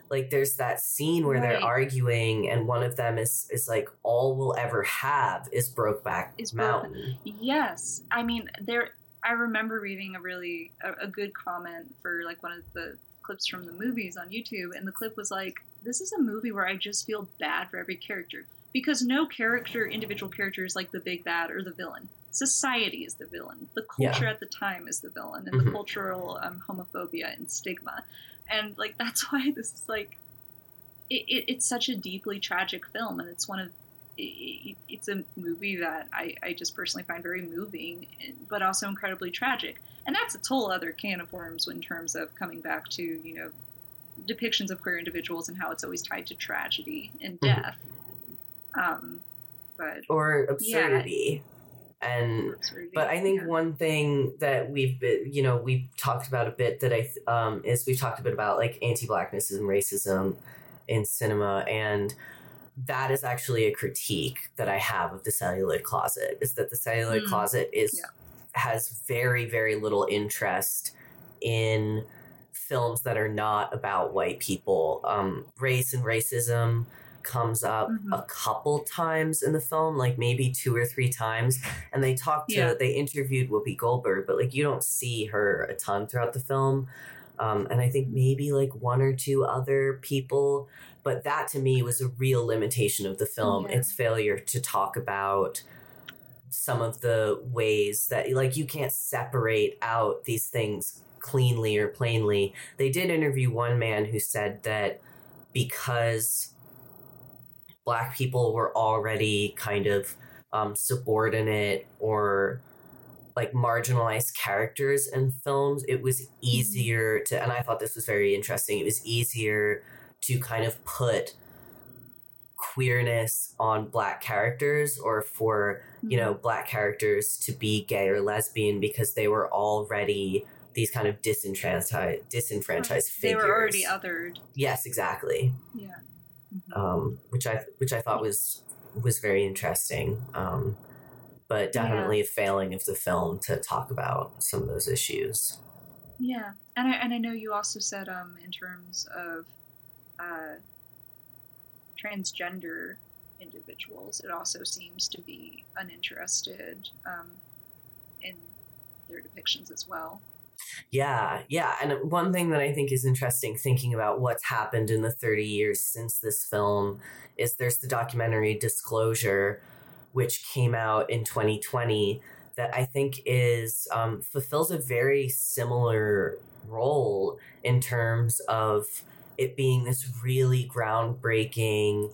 Like there's that scene where Right. they're arguing and one of them is is like, all we'll ever have is Brokeback Is Mountain. Yes, I mean there. I remember reading a really a, a good comment for like one of the clips from the movies on YouTube, and the clip was like, "This is a movie where I just feel bad for every character because no character, individual character, is like the big bad or the villain. Society is the villain. The culture Yeah. at the time is the villain, and Mhm. the cultural um, homophobia and stigma, and like that's why this is like, it, it, it's such a deeply tragic film, and it's one of it, it's a movie that I, I just personally find very moving, but also incredibly tragic. And that's a whole other can of worms in terms of coming back to, you know, depictions of queer individuals and how it's always tied to tragedy and death. Mm-hmm. Um, but or absurdity. Yeah. And, absurdity. but I think yeah. one thing that we've been, you know, we've talked about a bit that I, um, is we've talked a bit about like anti-blackness and racism in cinema, and that is actually a critique that I have of the Celluloid Closet, is that the Celluloid mm. Closet is yeah. has very, very little interest in films that are not about white people. Um, race and racism comes up mm-hmm. a couple times in the film, like maybe two or three times. And they talked to, yeah. they interviewed Whoopi Goldberg, but like you don't see her a ton throughout the film. Um, and I think maybe like one or two other people, but that to me was a real limitation of the film. Yeah. Its failure to talk about some of the ways that like you can't separate out these things cleanly or plainly. They did interview one man who said that because Black people were already kind of um, subordinate or like marginalized characters in films, it was easier to, and I thought this was very interesting, it was easier to kind of put queerness on Black characters, or for, you know, Black characters to be gay or lesbian, because they were already these kind of disenfranchised, disenfranchised they figures. They were already othered. Yes, exactly. Yeah. Mm-hmm. Um, which I which I thought was was very interesting. Um, but definitely yeah. a failing of the film to talk about some of those issues. Yeah, and I and I know you also said um in terms of uh, transgender individuals, it also seems to be uninterested um, in their depictions as well. Yeah, yeah, and one thing that I think is interesting thinking about what's happened in the thirty years since this film is there's the documentary Disclosure, which came out in twenty twenty, that I think is um, fulfills a very similar role in terms of it being this really groundbreaking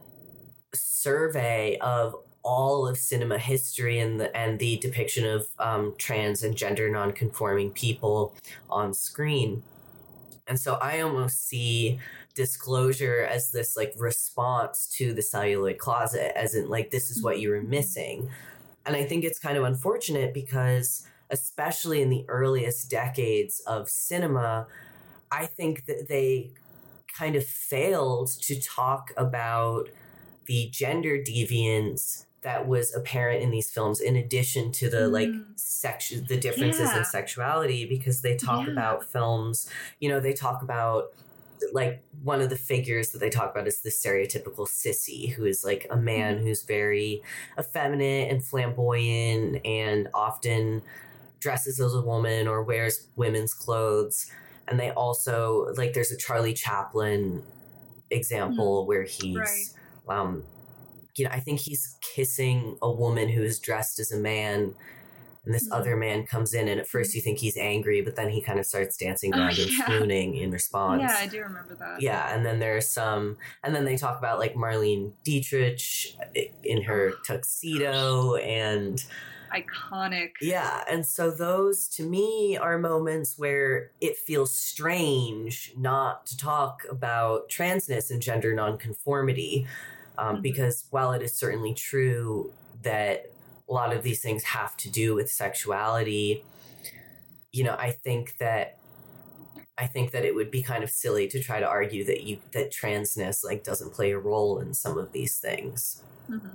survey of all of cinema history and the and the depiction of um, trans and gender nonconforming people on screen. And so I almost see Disclosure as this like response to the Celluloid Closet, as in like, this is what you were missing. And I think it's kind of unfortunate because especially in the earliest decades of cinema, I think that they kind of failed to talk about the gender deviance that was apparent in these films, in addition to the mm. like sex, the differences yeah. in sexuality, because they talk yeah. about films, you know, they talk about like one of the figures that they talk about is the stereotypical sissy, who is like a man mm. who's very effeminate and flamboyant and often dresses as a woman or wears women's clothes. And they also like, there's a Charlie Chaplin example mm. where he's, right. um, you know, I think he's kissing a woman who is dressed as a man, and this mm-hmm. other man comes in, and at first you think he's angry, but then he kind of starts dancing around oh, and yeah. swooning in response. Yeah, I do remember that. Yeah, and then there's some, and then they talk about like Marlene Dietrich in her tuxedo and iconic. Yeah, and so those to me are moments where it feels strange not to talk about transness and gender nonconformity. Um, mm-hmm. Because while it is certainly true that a lot of these things have to do with sexuality, you know, I think that I think that it would be kind of silly to try to argue that you that transness like doesn't play a role in some of these things. Mm-hmm.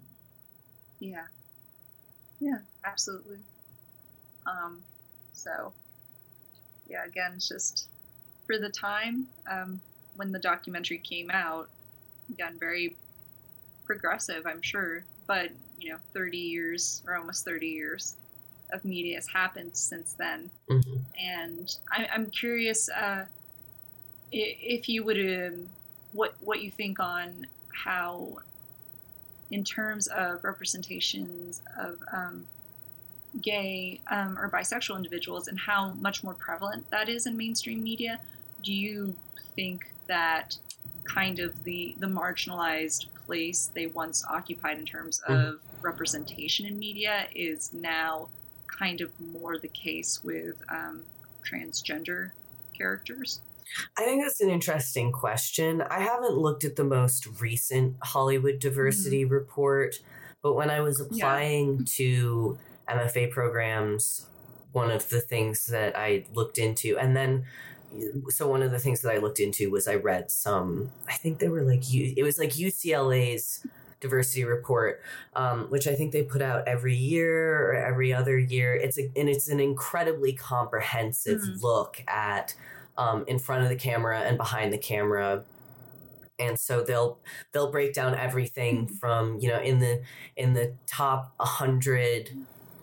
Yeah, yeah, absolutely. Um, so, yeah, again, it's just for the time. Um, when the documentary came out, again, very progressive, I'm sure, but, you know, thirty years or almost thirty years of media has happened since then. Mm-hmm. And I, I'm curious uh, if you would, um, what, what you think on how, in terms of representations of um, gay um, or bisexual individuals and how much more prevalent that is in mainstream media, do you think that kind of the, the marginalized place they once occupied in terms of mm-hmm. representation in media is now kind of more the case with um, transgender characters? I think that's an interesting question. I haven't looked at the most recent Hollywood diversity mm-hmm. report, but when I was applying yeah. to M F A programs, one of the things that I looked into, and then, so one of the things that I looked into was I read some, I think they were like, it was like U C L A's diversity report, um, which I think they put out every year or every other year. It's a, and it's an incredibly comprehensive mm-hmm. look at um, in front of the camera and behind the camera. And so they'll they'll break down everything from, you know, in the in the top one hundred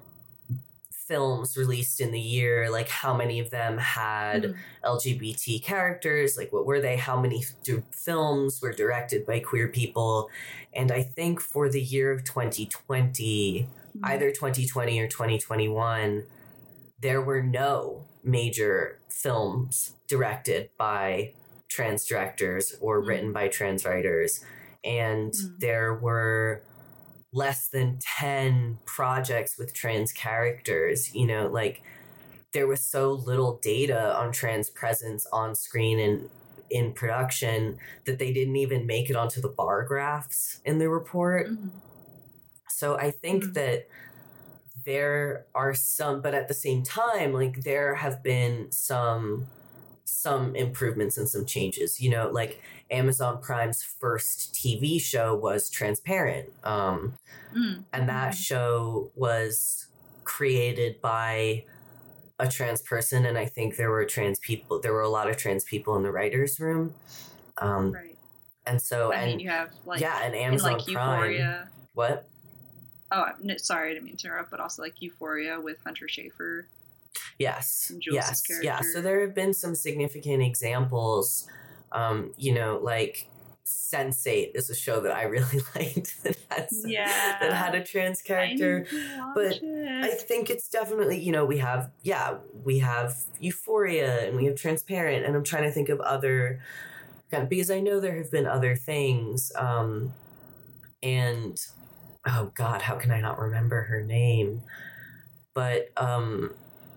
films released in the year, like how many of them had mm. L G B T characters, like what were they, how many d- films were directed by queer people. And I think for the year of twenty twenty, mm. either twenty twenty or twenty twenty-one, there were no major films directed by trans directors or mm. written by trans writers. And mm. there were less than ten projects with trans characters. You know, like there was so little data on trans presence on screen and in production that they didn't even make it onto the bar graphs in the report. Mm-hmm. So I think mm-hmm. that there are some, but at the same time, like there have been some some improvements and some changes. You know, like Amazon Prime's first T V show was Transparent. Um, mm. And that mm-hmm. show was created by a trans person. And I think there were trans people, there were a lot of trans people in the writer's room. Um, right. And so, I and mean, you have like, yeah, and Amazon like Prime. Euphoria. What? Oh, no, sorry, I didn't mean to interrupt, but also like Euphoria with Hunter Schafer. Yes, yes, yeah. So there have been some significant examples. Um, you know, like Sense eight is a show that I really liked that has yeah. that had a trans character. I but it. I think it's definitely, you know, we have yeah, we have Euphoria and we have Transparent, and I'm trying to think of other because I know there have been other things. Um, and oh God, how can I not remember her name? But um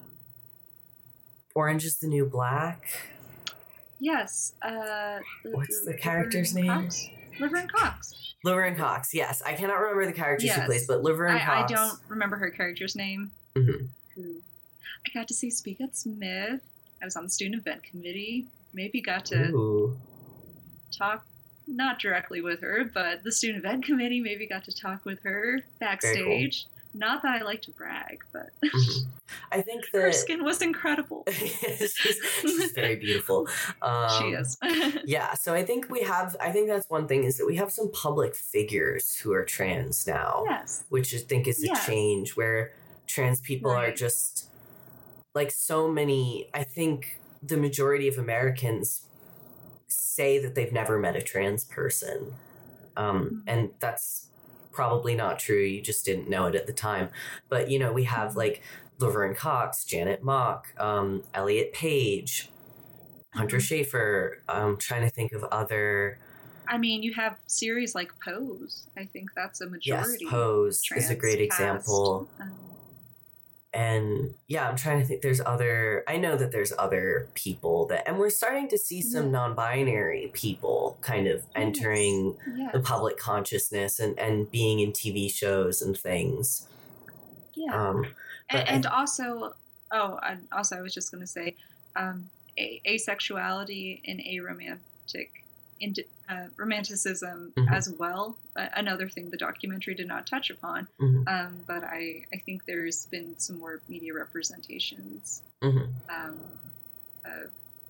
Orange is the New Black. Yes. Uh, What's the character's name? Cox? Laverne Cox. Laverne Cox, yes. I cannot remember the character yes. she plays, but Laverne I, Cox. I don't remember her character's name. Mm-hmm. Who I got to see speak at Smith. I was on the student event committee. Maybe got to Ooh. talk, not directly with her, but the student event committee maybe got to talk with her backstage. Not that I like to brag, but mm-hmm. I think that her skin was incredible. she's, she's very beautiful. Um, she is. Yeah, so I think we have, I think that's one thing is that we have some public figures who are trans now. Yes. Which I think is a yes. change where trans people right. are just like so many, I think the majority of Americans say that they've never met a trans person. Um, mm-hmm. And that's probably not true. You just didn't know it at the time. But, you know, we have like Laverne Cox, Janet Mock, um, Elliot Page, Hunter Schafer. I'm trying to think of other. I mean, you have series like Pose. I think that's a majority. Yes, Pose is a great cast. example. Um, and yeah, I'm trying to think. There's other. I know that there's other people that, and we're starting to see some yeah. non-binary people kind of entering yes. Yes. the public consciousness and, and being in T V shows and things. Yeah, um, and, and I, also, oh, and also, I was just going to say, um, a- asexuality and aromantic. Into, uh, romanticism mm-hmm. as well. Uh, another thing the documentary did not touch upon, mm-hmm. um, but I, I think there's been some more media representations mm-hmm. um, of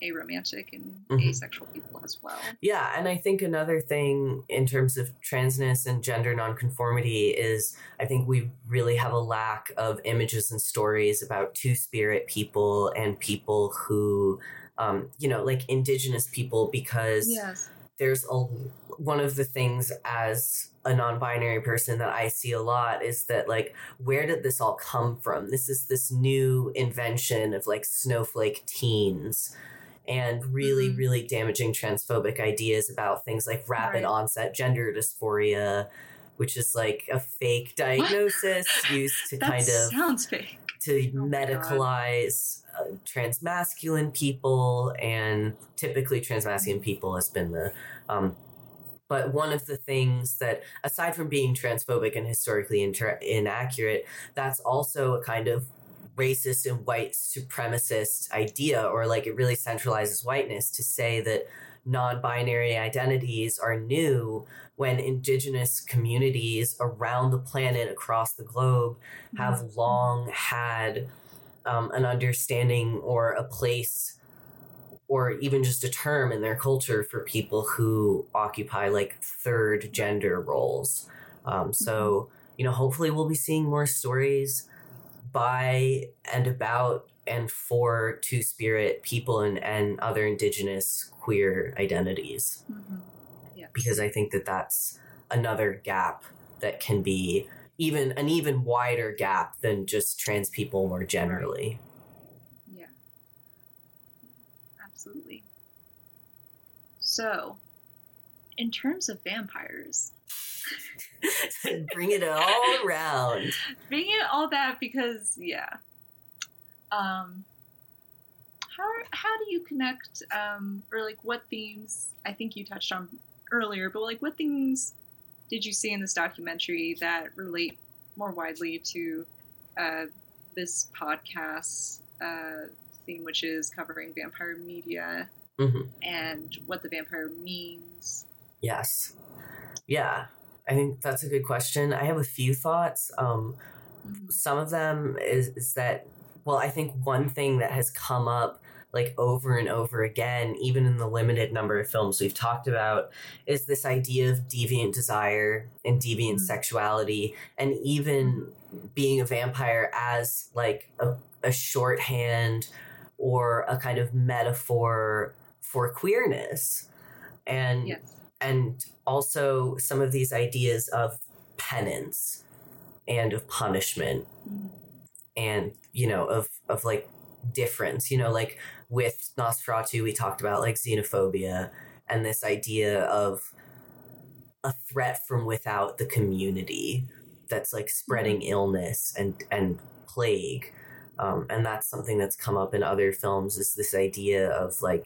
aromantic and Mhm. asexual people as well. Yeah, and I think another thing in terms of transness and gender nonconformity is I think we really have a lack of images and stories about two-spirit people and people who, um, you know, like indigenous people, because Yes. there's a one of the things as a non-binary person that I see a lot is that, like, where did this all come from? This is this new invention of like snowflake teens and really, Mhm. really damaging transphobic ideas about things like rapid Right. onset gender dysphoria, which is like a fake diagnosis used to That kind of sounds fake. to Oh my God. medicalize uh, transmasculine people, and typically transmasculine people has been the um, but one of the things that, aside from being transphobic and historically inter- inaccurate, that's also a kind of racist and white supremacist idea, or like it really centralizes whiteness to say that non-binary identities are new when indigenous communities around the planet, across the globe, have Mhm. long had um, an understanding or a place or even just a term in their culture for people who occupy like third gender roles. Um, so, you know, hopefully we'll be seeing more stories by and about and for two-spirit people and, and other indigenous queer identities. Mhm. Yes. Because I think that that's another gap that can be even an even wider gap than just trans people more generally. Yeah. Absolutely. So, in terms of vampires, Bring it all around. bring it all back because, yeah. Um, how how do you connect, um, or like what themes? I think you touched on earlier, but like what things did you see in this documentary that relate more widely to uh, this podcast's uh, theme, which is covering vampire media Mm-hmm. and what the vampire means? Yes. Yeah. I think that's a good question. I have a few thoughts. Um, Mm-hmm. some of them is, is that, well, I think one thing that has come up like over and over again, even in the limited number of films we've talked about, is this idea of deviant desire and deviant Mhm. sexuality, and even being a vampire as like a, a shorthand or a kind of metaphor for queerness. And Yes. and also some of these ideas of penance and of punishment Mhm. and, you know, of of like difference, you know, like with Nosferatu we talked about like xenophobia and this idea of a threat from without the community that's like spreading Mhm. illness and and plague, um, and that's something that's come up in other films, is this idea of like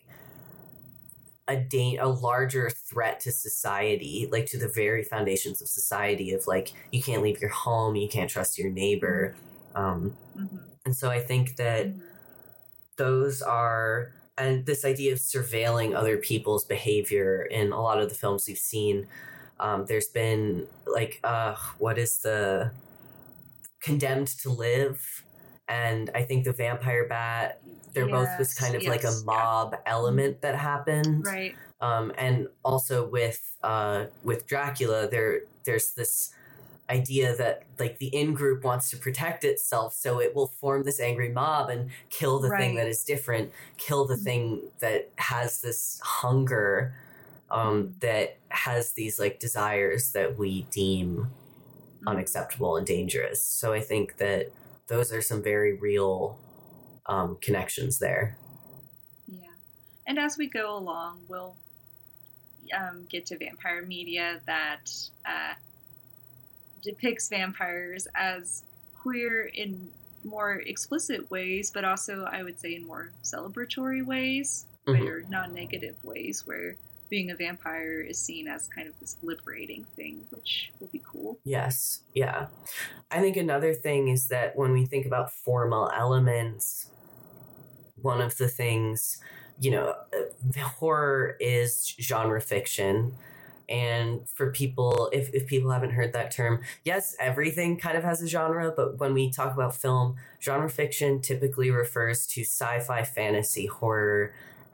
a da- a larger threat to society, like to the very foundations of society, of like you can't leave your home, you can't trust your neighbor, um, Mhm. and so I think that Mhm. those are, and this idea of surveilling other people's behavior in a lot of the films we've seen. Um, there's been like uh, what is the Condemned to Live, and I think the Vampire Bat. There both was Yes, kind of like a yes, yeah. mob element that happened, Right. um, and also with uh, with Dracula, there there's this idea that like the in-group wants to protect itself, so it will form this angry mob and kill the thing Right. that is different, kill the Mhm. thing that has this hunger, um, Mhm. that has these like desires that we deem Mhm. unacceptable and dangerous. So I think that those are some very real um, connections there. Yeah. And as we go along, we'll um, get to vampire media that uh, depicts vampires as queer in more explicit ways, but also, I would say, in more celebratory ways, Mhm. or non-negative ways, where being a vampire is seen as kind of this liberating thing, which will be cool. Yes, yeah. I think another thing is that when we think about formal elements, one of the things, you know, uh, horror is genre fiction. And for people, if, if people haven't heard that term, yes, everything kind of has a genre, but when we talk about film, genre fiction typically refers to sci-fi, fantasy, horror,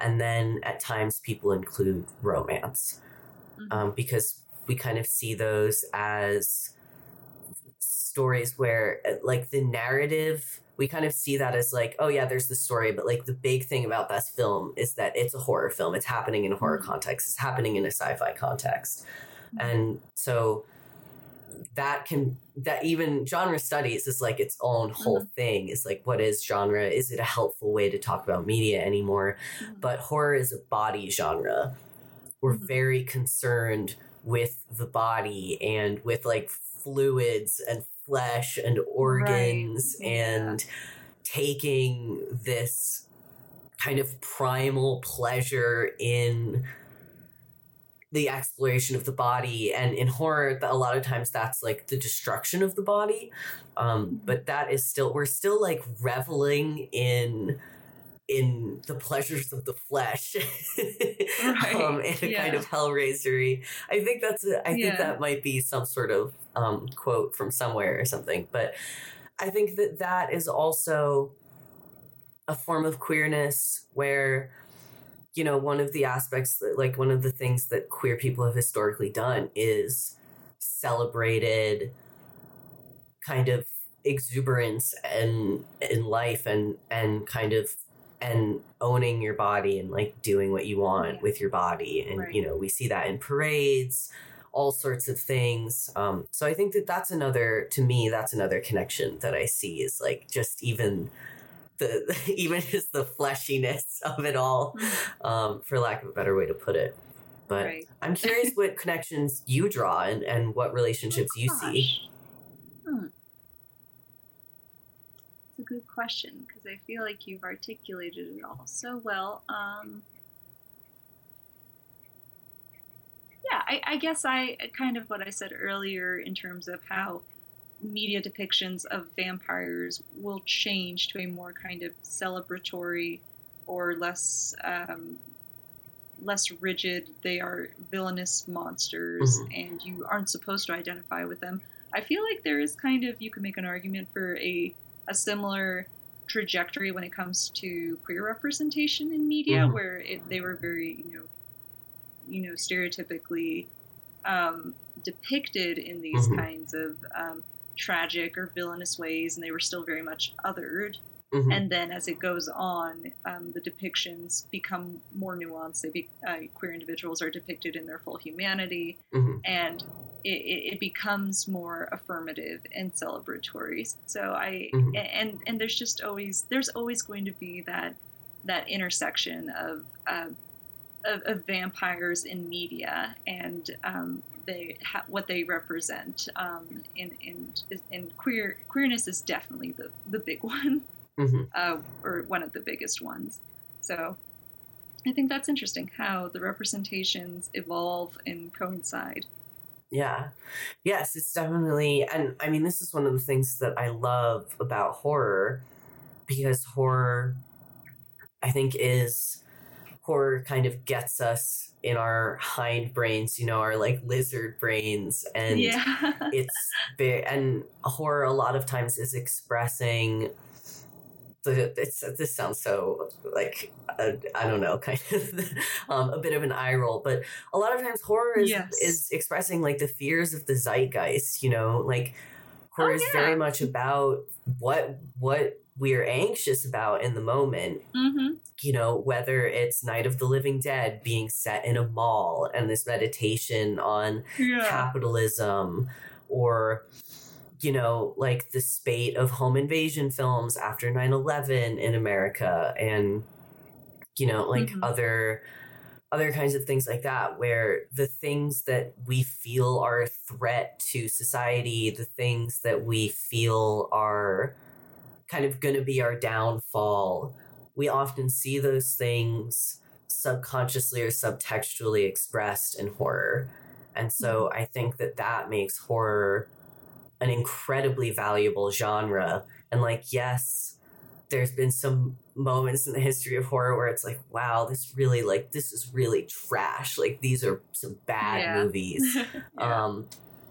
and then at times people include romance, Mhm. um, because we kind of see those as stories where, like, the narrative, we kind of see that as like, oh yeah, there's the story, but like the big thing about this film is that it's a horror film. It's happening in a horror Mhm. context. It's happening in a sci-fi context. Mhm. And so that can, that even genre studies is like its own whole Mhm. thing. Is like, what is genre? Is it a helpful way to talk about media anymore? Mhm. But horror is a body genre. We're Mhm. very concerned with the body and with like fluids and flesh and organs, Right. and taking this kind of primal pleasure in the exploration of the body. And in horror, a lot of times that's like the destruction of the body, um, Mhm. but that is still, we're still like reveling in in the pleasures of the flesh. Right. um, in a Yeah. kind of hellraisery. I think that's a, I Yeah. think that might be some sort of um, quote from somewhere or something. But I think that that is also a form of queerness where, you know, one of the aspects that, like, one of the things that queer people have historically done is celebrated kind of exuberance and in life, and and kind of and owning your body and like doing what you want Yeah. with your body. And Right. you know, we see that in parades, all sorts of things. Um, so I think that that's another, to me, that's another connection that I see, is like just even the even just the fleshiness of it all, Mhm. um, for lack of a better way to put it. But Right. I'm curious what connections you draw, and, and what relationships you see. Gosh. Hmm. It's a good question, because I feel like you've articulated it all so well. Um, yeah, I, I guess I kind of what I said earlier in terms of how media depictions of vampires will change to a more kind of celebratory or less um, less rigid. They are villainous monsters, Mhm. and you aren't supposed to identify with them. I feel like there is kind of, you can make an argument for a a similar trajectory when it comes to queer representation in media, Mhm. where it, they were very, you know, you know, stereotypically um, depicted in these Mhm. kinds of um, tragic or villainous ways, and they were still very much othered. Mhm. And then as it goes on, um, the depictions become more nuanced. They be, uh, queer individuals are depicted in their full humanity, Mhm. and it, it, it becomes more affirmative and celebratory. So I Mhm. and and there's just always there's always going to be that that intersection of uh, of, of vampires in media and um, they ha- what they represent. Um, and and and queer queerness is definitely the the big one. Mhm. Uh, or one of the biggest ones. So I think that's interesting how the representations evolve and coincide. Yeah. Yes, it's definitely, and I mean, this is one of the things that I love about horror, because horror, I think, is horror kind of gets us in our hind brains, you know, our like lizard brains, and Yeah. it's big, and horror a lot of times is expressing the, it's, this sounds so like, uh, I don't know, kind of um, a bit of an eye roll, but a lot of times horror is Yes. is expressing like the fears of the zeitgeist, you know, like horror Oh, is yeah. very much about what what we're anxious about in the moment. Mm-hmm. You know, whether it's Night of the Living Dead being set in a mall and this meditation on Yeah. capitalism, or, you know, like the spate of home invasion films after nine eleven in America, and, you know, like Mhm. other other kinds of things like that, where the things that we feel are a threat to society, the things that we feel are kind of going to be our downfall, we often see those things subconsciously or subtextually expressed in horror. And so I think that that makes horror an incredibly valuable genre. And like, yes, there's been some moments in the history of horror where it's like, wow, this really, like, this is really trash. Like, these are some bad Yeah. movies. Yeah. Um,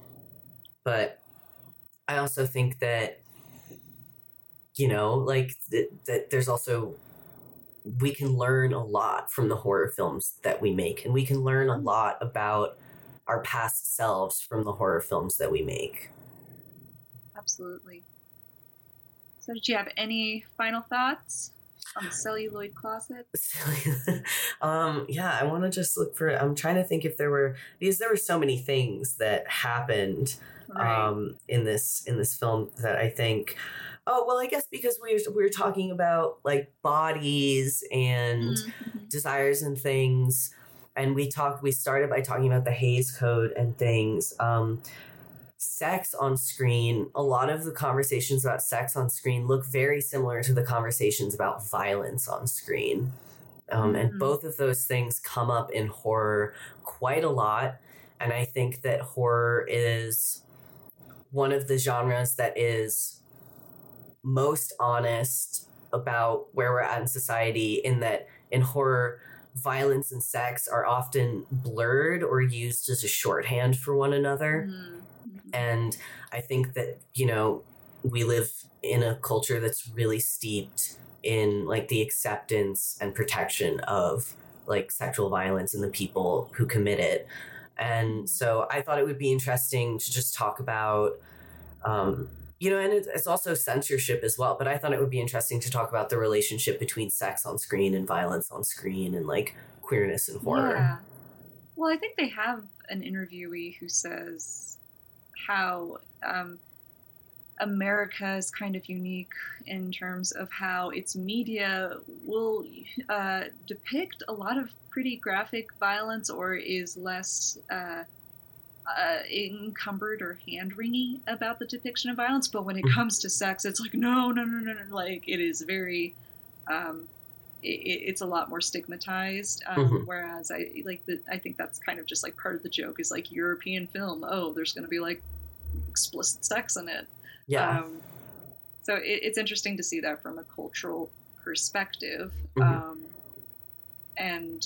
but I also think that, you know, like, th- that there's also we can learn a lot from the horror films that we make, and we can learn a lot about our past selves from the horror films that we make. Absolutely. So did you have any final thoughts on the Celluloid Closet? um, yeah, I want to just look for, I'm trying to think if there were, because there were so many things that happened Right. um, in this, in this film that I think, oh, well, I guess because we were, we were talking about like bodies and Mm-hmm. desires and things. And we talked, we started by talking about the Hays Code and things. Um, sex on screen, a lot of the conversations about sex on screen look very similar to the conversations about violence on screen. Um, Mhm. And both of those things come up in horror quite a lot. And I think that horror is one of the genres that is most honest about where we're at in society, in that in horror, violence and sex are often blurred or used as a shorthand for one another. Mhm. And I think that, you know, we live in a culture that's really steeped in like the acceptance and protection of like sexual violence and the people who commit it. And so I thought it would be interesting to just talk about, um, you know, and it, it's also censorship as well. But I thought it would be interesting to talk about the relationship between sex on screen and violence on screen and like queerness and horror. Yeah. Well, I think they have an interviewee who says how um, America is kind of unique in terms of how its media will uh, depict a lot of pretty graphic violence, or is less uh, uh, encumbered or hand-wringy about the depiction of violence. But when it Mhm. comes to sex, it's like, no, no, no, no, no. Like, it is very... Um, it, it's a lot more stigmatized. Um, Mhm. Whereas I like the, I think that's kind of just like part of the joke is like European film. Oh, there's going to be like explicit sex in it. Yeah. Um, so it, it's interesting to see that from a cultural perspective, Mhm. um, and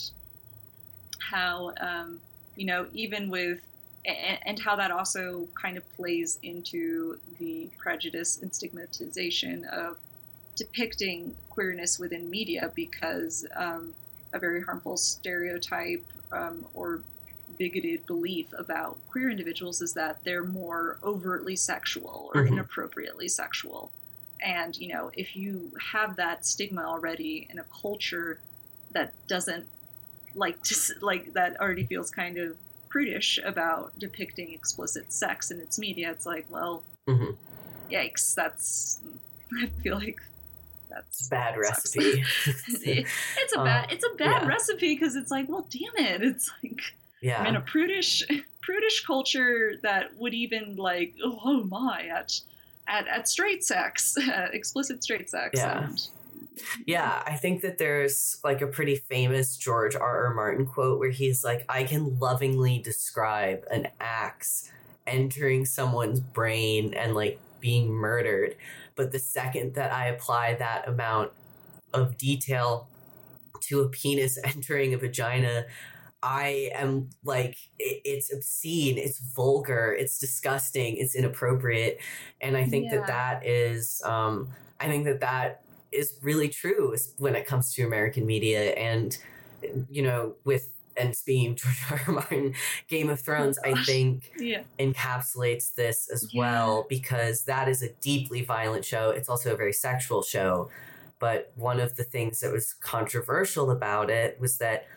how um, you know, even with and, and how that also kind of plays into the prejudice and stigmatization of depicting queerness within media, because um, a very harmful stereotype um, or bigoted belief about queer individuals is that they're more overtly sexual or Mhm. inappropriately sexual. And, you know, if you have that stigma already in a culture that doesn't like to, like, that already feels kind of prudish about depicting explicit sex in its media, it's like, well, Mhm. yikes, that's, I feel like that's It's a bad sucks. recipe. It- it's a Um, bad it's a bad yeah. recipe, because it's like, well, damn it, it's like Yeah. I'm in a prudish prudish culture that would even like, oh, oh my, at at at straight sex, uh, explicit straight sex. Yeah. And Yeah, I think that there's like a pretty famous George R. R. Martin quote where he's like, I can lovingly describe an axe entering someone's brain and like being murdered. But the second that I apply that amount of detail to a penis entering a vagina, I am like, it, it's obscene, it's vulgar, it's disgusting, it's inappropriate. And I think Yeah. that that is, um, I think that that is really true when it comes to American media. And, you know, with, and speaking of George R. R. Martin, Game of Thrones, Oh, I gosh. think Yeah. encapsulates this as Yeah. well, because that is a deeply violent show. It's also a very sexual show. But one of the things that was controversial about it was that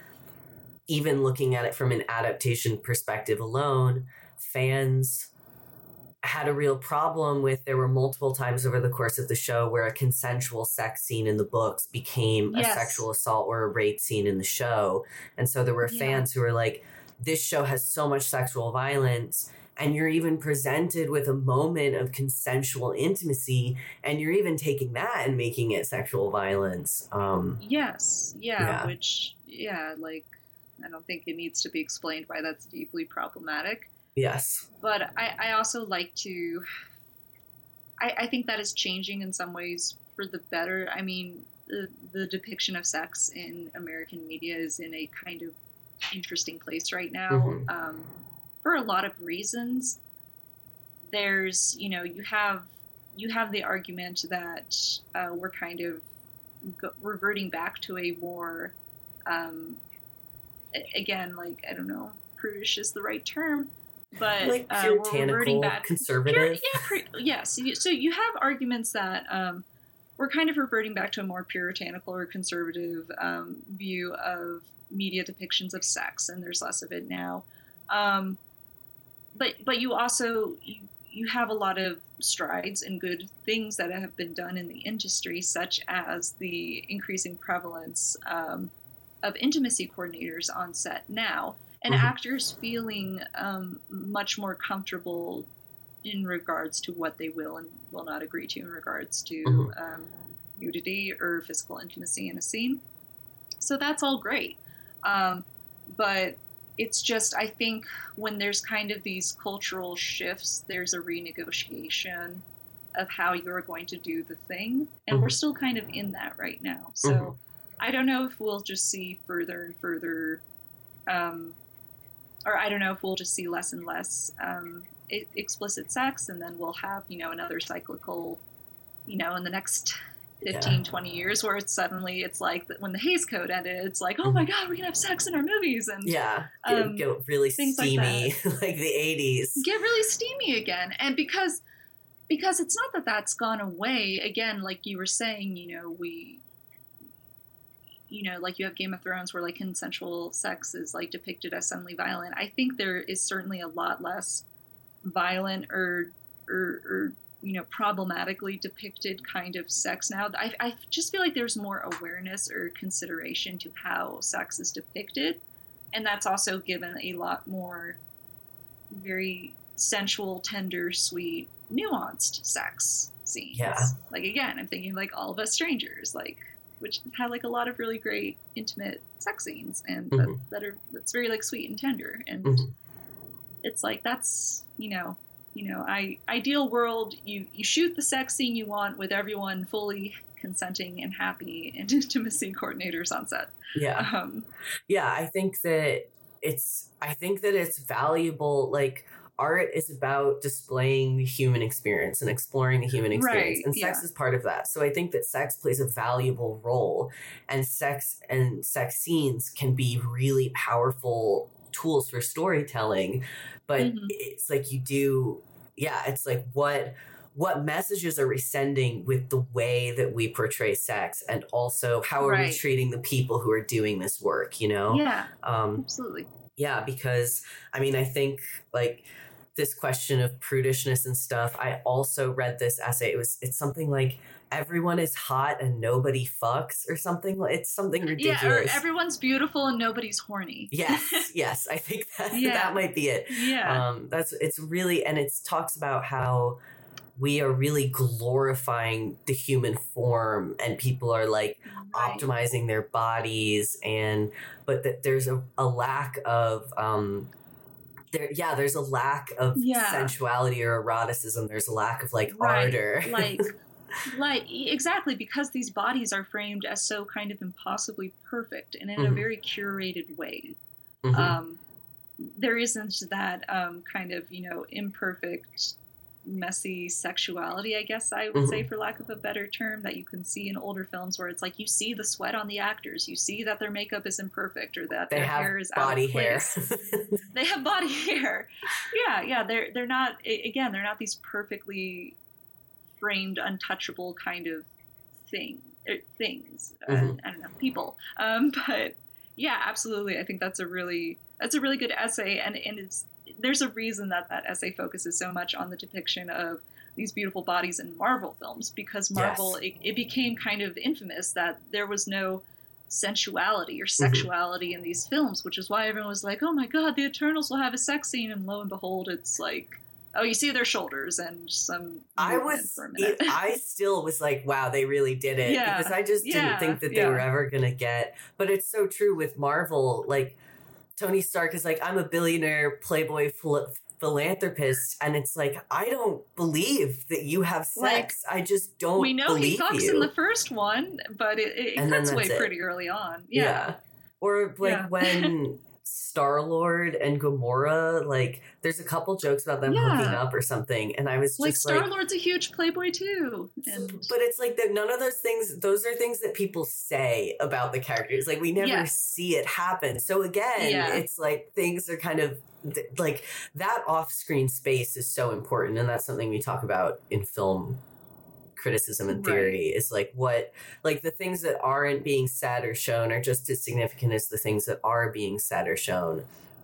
even looking at it from an adaptation perspective alone, fans had a real problem with, there were multiple times over the course of the show where a consensual sex scene in the books became Yes. a sexual assault or a rape scene in the show. And so there were Yeah. fans who were like, this show has so much sexual violence, and you're even presented with a moment of consensual intimacy, and you're even taking that and making it sexual violence. Um, Yes. Yeah. Yeah. Which, yeah, like, I don't think it needs to be explained why that's deeply problematic. yes. But I, I also like to, I, I think that is changing in some ways for the better. I mean, the, the depiction of sex in American media is in a kind of interesting place right now, Mhm. um, for a lot of reasons. There's, you know, you have you have the argument that uh, we're kind of go, reverting back to a more, um, again, like, I don't know, prudish is the right term, but like uh, puritanical, we're reverting back. conservative. Pur- yeah, pur- yes. So you, so you have arguments that um, we're kind of reverting back to a more puritanical or conservative um, view of media depictions of sex, and there's less of it now. Um, but but you also you, you have a lot of strides and good things that have been done in the industry, such as the increasing prevalence um, of intimacy coordinators on set now, and Mhm. actors feeling um, much more comfortable in regards to what they will and will not agree to in regards to Mhm. um, nudity or physical intimacy in a scene. So that's all great. Um, but it's just, I think when there's kind of these cultural shifts, there's a renegotiation of how you're going to do the thing. And Mhm. we're still kind of in that right now. So Mhm. I don't know if we'll just see further and further, um, or I don't know if we'll just see less and less um, e- explicit sex, and then we'll have, you know, another cyclical, you know, in the next fifteen, Yeah. twenty years where it's suddenly, it's like that when the Hays Code ended, it's like, oh my God, we're going to have sex in our movies. And Yeah, get, um, get really things like steamy, that. like, the eighties. Get really steamy again. And because, because it's not that that's gone away. Again, like you were saying, you know, we, you know, like you have Game of Thrones where like consensual sex is like depicted as suddenly violent. I think there is certainly a lot less violent or, or, or you know, problematically depicted kind of sex now. I, I just feel like there's more awareness or consideration to how sex is depicted. And that's also given a lot more very sensual, tender, sweet, nuanced sex scenes. Yeah. Like, again, I'm thinking like All of Us Strangers, like, which had like a lot of really great intimate sex scenes and Mhm. that, that are, that's very like sweet and tender. And Mhm. it's like, that's, you know, you know, I ideal world, you, you shoot the sex scene you want with everyone fully consenting and happy and intimacy coordinators on set. Yeah. Um, Yeah, I think that it's I think that it's valuable. Like, art is about displaying the human experience and exploring the human experience, Right, and sex yeah. is part of that. So I think that sex plays a valuable role, and sex and sex scenes can be really powerful tools for storytelling. But Mhm. it's like you do, yeah, it's like what what messages are we sending with the way that we portray sex, and also how are we Right. treating the people who are doing this work, you know? Yeah, Um, absolutely. yeah, because I mean, I think like this question of prudishness and stuff, I also read this essay. It was, it's something like everyone is hot and nobody fucks or something. It's something ridiculous. Yeah, or everyone's beautiful and nobody's horny. Yes, yes. I think that Yeah. that might be it. Yeah. Um, that's, it's really, and it talks about how we are really glorifying the human form, and people are like Right. optimizing their bodies, and but that there's a, a lack of um there yeah there's a lack of Yeah. sensuality or eroticism. There's a lack of like Right. ardor. Like, like exactly, because these bodies are framed as so kind of impossibly perfect and in a Mhm. very curated way. Mhm. Um, there isn't that um, kind of, you know, imperfect, messy sexuality, I guess I would say, Mhm. for lack of a better term, that you can see in older films where it's like you see the sweat on the actors, you see that their makeup is imperfect or that They their have hair is body out of hair. place. They have body hair. Yeah, yeah. They're they're not a- again. They're not these perfectly framed, untouchable kind of thing er, things. Mhm. Uh, I don't know, people. Um, but yeah, absolutely. I think that's a really that's a really good essay, and and it's there's a reason that that essay focuses so much on the depiction of these beautiful bodies in Marvel films, because Marvel Yes. it, it became kind of infamous that there was no sensuality or Mm-hmm. sexuality in these films, which is why everyone was like, oh my god, the Eternals will have a sex scene, and lo and behold, it's like, oh, you see their shoulders and some I movement was, for a minute. it, I still was like, wow, they really did it. Yeah, Because I just didn't yeah, think that they yeah. were ever going to get, but it's so true with Marvel. Like, Tony Stark is like, I'm a billionaire playboy phil- philanthropist. And it's like, I don't believe that you have sex. I just don't we know he believe fucks you. in the first one, but it, it And then cuts away that's it. pretty early on. Yeah. Yeah. Or like Yeah. when Star-Lord and Gamora, like there's a couple jokes about them Yeah. hooking up or something, and I was Like just like, Star-Lord's a huge playboy too. And but it's like that none of those things, those are things that people say about the characters. Like we never Yes. see it happen. So again, Yeah. it's like things are kind of th- like that off-screen space is so important, and that's something we talk about in film criticism and theory is like what like the things that aren't being said or shown are just as significant as the things that are being said or shown.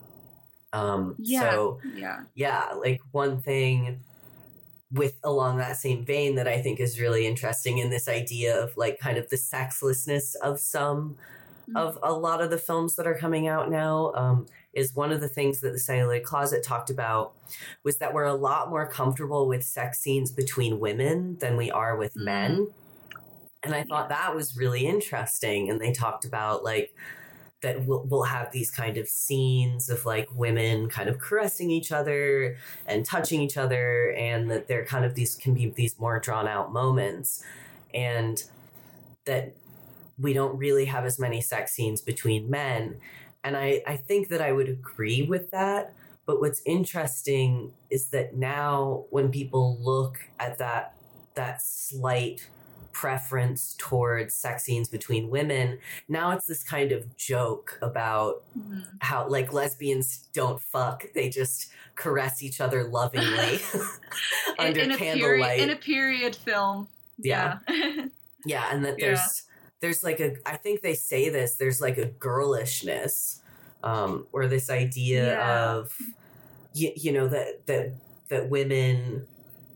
Um Yeah. so yeah. yeah, like one thing with along that same vein that I think is really interesting in this idea of like kind of the sexlessness of some Mhm. of a lot of the films that are coming out now, um, is one of the things that the Celluloid Closet talked about was that we're a lot more comfortable with sex scenes between women than we are with Mhm. men. And I thought that was really interesting. And they talked about like that we'll, we'll have these kind of scenes of like women kind of caressing each other and touching each other, and that they're kind of these can be these more drawn out moments, and that we don't really have as many sex scenes between men. And I, I think that I would agree with that. But what's interesting is that now when people look at that that slight preference towards sex scenes between women, now it's this kind of joke about Mhm. how like lesbians don't fuck, they just caress each other lovingly under in, in a candlelight. period, in a period film. Yeah. Yeah. Yeah, and that Yeah. there's there's like a I think they say this, there's like a girlishness, um, or this idea Yeah. of you, you know that that that women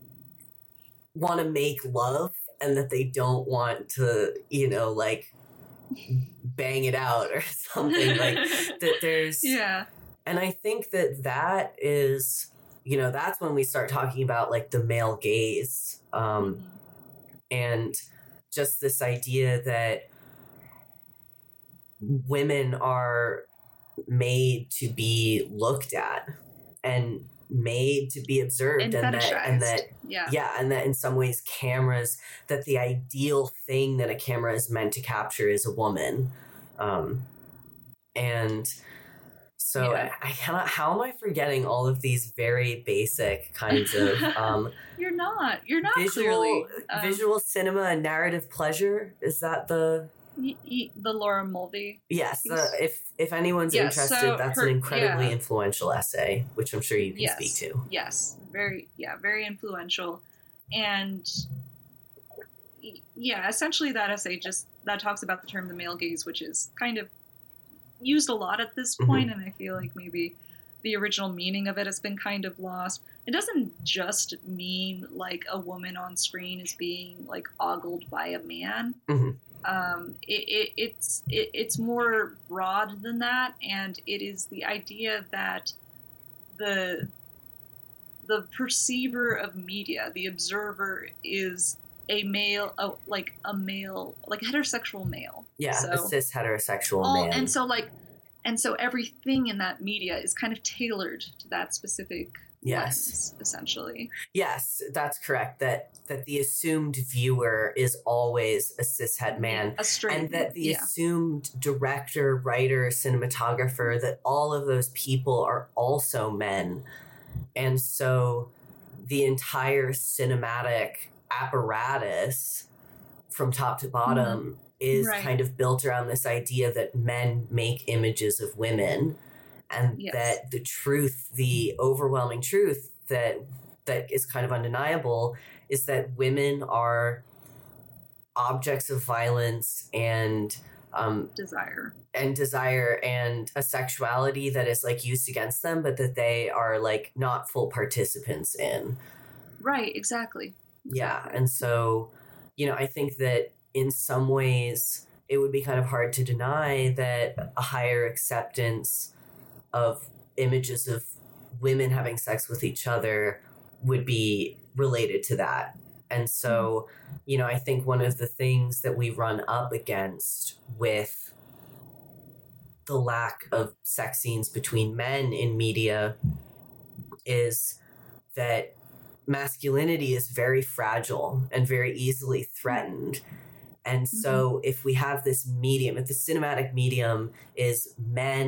want to make love and that they don't want to, you know, like bang it out or something like that. There's Yeah. and I think that that is, you know, that's when we start talking about like the male gaze, um, Mhm. and just this idea that women are made to be looked at and made to be observed, And and, that and fetishized. that Yeah. yeah, and that in some ways cameras, that the ideal thing that a camera is meant to capture is a woman, um, and so Yeah. I, I cannot. How am I forgetting all of these very basic kinds of um, You're not. You're not visual clearly. Um, visual cinema and narrative pleasure? Is that the y- y- the Laura Mulvey. yes? Uh, Yes. if if anyone's Yeah, interested, so that's her- an incredibly yeah. influential essay, which I'm sure you can Yes. speak to. Yes. Very. Yeah. Very influential. And y- yeah, essentially that essay just that talks about the term the male gaze, which is kind of used a lot at this point, and I feel like maybe the original meaning of it has been kind of lost. It doesn't just mean like a woman on screen is being like ogled by a man. Mhm. Um, it, it, it's it, it's more broad than that, and it is the idea that the the perceiver of media, the observer, is a male, a, like a male, like a heterosexual male. Yeah, So- a cis heterosexual all, man. and so like and so everything in that media is kind of tailored to that specific Yes. lens, essentially. Yes, that's correct. That that the assumed viewer is always a cishet man, A straight and that the yeah. assumed director, writer, cinematographer, that all of those people are also men, and so the entire cinematic apparatus from top to bottom is Right. kind of built around this idea that men make images of women, and Yes. that the truth, the overwhelming truth that that is kind of undeniable, is that women are objects of violence and um, desire. and desire and a sexuality that is like used against them, but that they are like not full participants in. Right, exactly. Yeah. And so, you know, I think that in some ways it would be kind of hard to deny that a higher acceptance of images of women having sex with each other would be related to that. And so, you know, I think one of the things that we run up against with the lack of sex scenes between men in media is that masculinity is very fragile and very easily threatened. And so if we have this medium, if the cinematic medium is men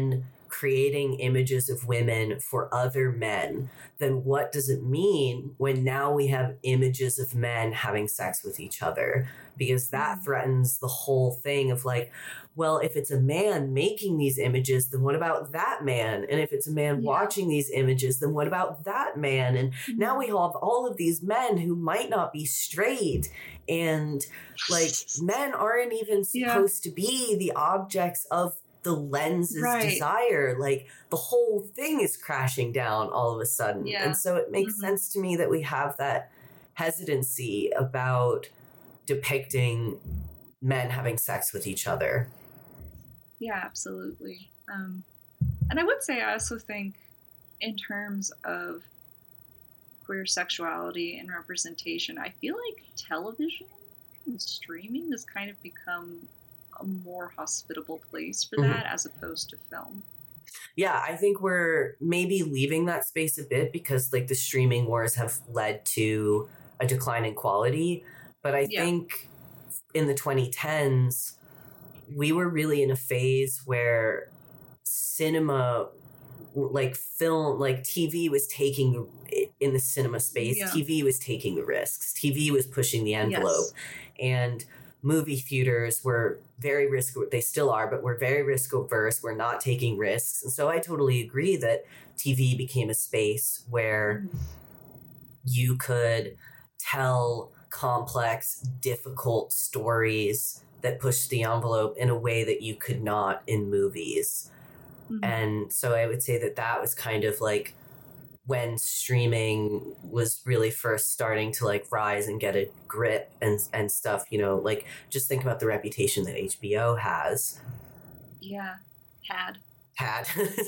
creating images of women for other men, then what does it mean when now we have images of men having sex with each other? Because that threatens the whole thing of like, well, if it's a man making these images, then what about that man? And if it's a man Yeah. watching these images, then what about that man? And Mm-hmm. now we have all of these men who might not be straight. And like, men aren't even Yeah. supposed to be the objects of the lens's Right. desire. Like, the whole thing is crashing down all of a sudden. Yeah. And so it makes Mhm. sense to me that we have that hesitancy about depicting men having sex with each other. Yeah, absolutely. Um, and I would say I also think in terms of queer sexuality and representation, I feel like television and streaming has kind of become a more hospitable place for Mhm. that as opposed to film. Yeah, I think we're maybe leaving that space a bit because like the streaming wars have led to a decline in quality. But I Yeah. think in the twenty tens, we were really in a phase where cinema, like film, like T V was taking the, in the cinema space, Yeah. T V was taking the risks. T V was pushing the envelope. Yes. And movie theaters were very risk, they still are, but we're very risk averse. We're not taking risks. And so I totally agree that T V became a space where Mhm. you could tell complex, difficult stories that push the envelope in a way that you could not in movies. Mhm. And so I would say that that was kind of like when streaming was really first starting to like rise and get a grip and and stuff, you know, like just think about the reputation that H B O has Yeah, had. had.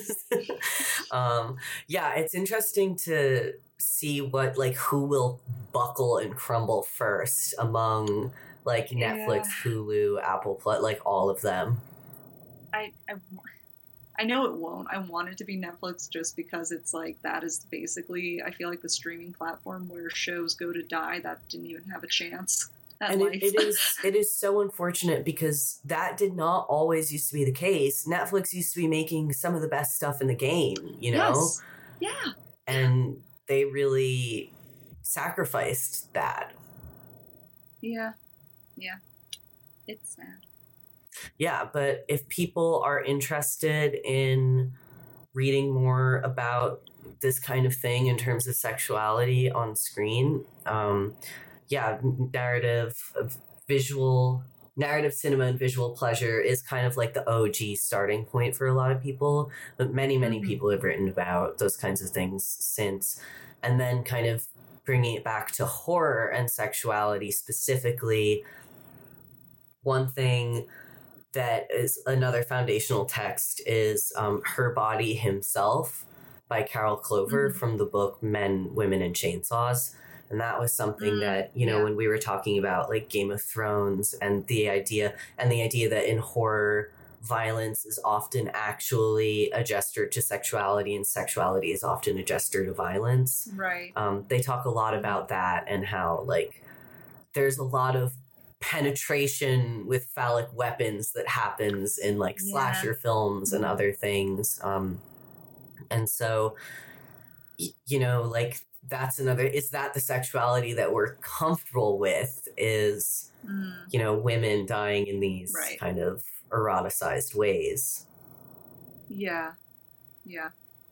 um yeah, it's interesting to see what like who will buckle and crumble first among like Netflix, Yeah. Hulu, Apple Plus, like all of them. I, I, I know it won't. I want it to be Netflix just because it's like that is basically, I feel like the streaming platform where shows go to die that didn't even have a chance at And life. it, it is it is so unfortunate because that did not always used to be the case. Netflix used to be making some of the best stuff in the game, you know? Yes. Yeah. And they really sacrificed that. Yeah. Yeah. It's sad. Yeah, but if people are interested in reading more about this kind of thing in terms of sexuality on screen, um, yeah, narrative, visual, narrative cinema and visual pleasure is kind of like the O G starting point for a lot of people. But many, many Mhm. people have written about those kinds of things since. And then kind of bringing it back to horror and sexuality specifically, one thing that is another foundational text is um, Her Body Himself by Carol Clover Mhm. from the book Men, Women, and Chainsaws. And that was something Mm, that, you know, yeah. when we were talking about like Game of Thrones and the idea and the idea that in horror, violence is often actually a gesture to sexuality and sexuality is often a gesture to violence. Right. Um, they talk a lot about that and how like there's a lot of penetration with phallic weapons that happens in like Yeah. slasher films and Mhm. other things. Um, and so, y- you know, like that's another, is that the sexuality that we're comfortable with is, Mm, you know, women dying in these Right. kind of eroticized ways. yeah. Yeah.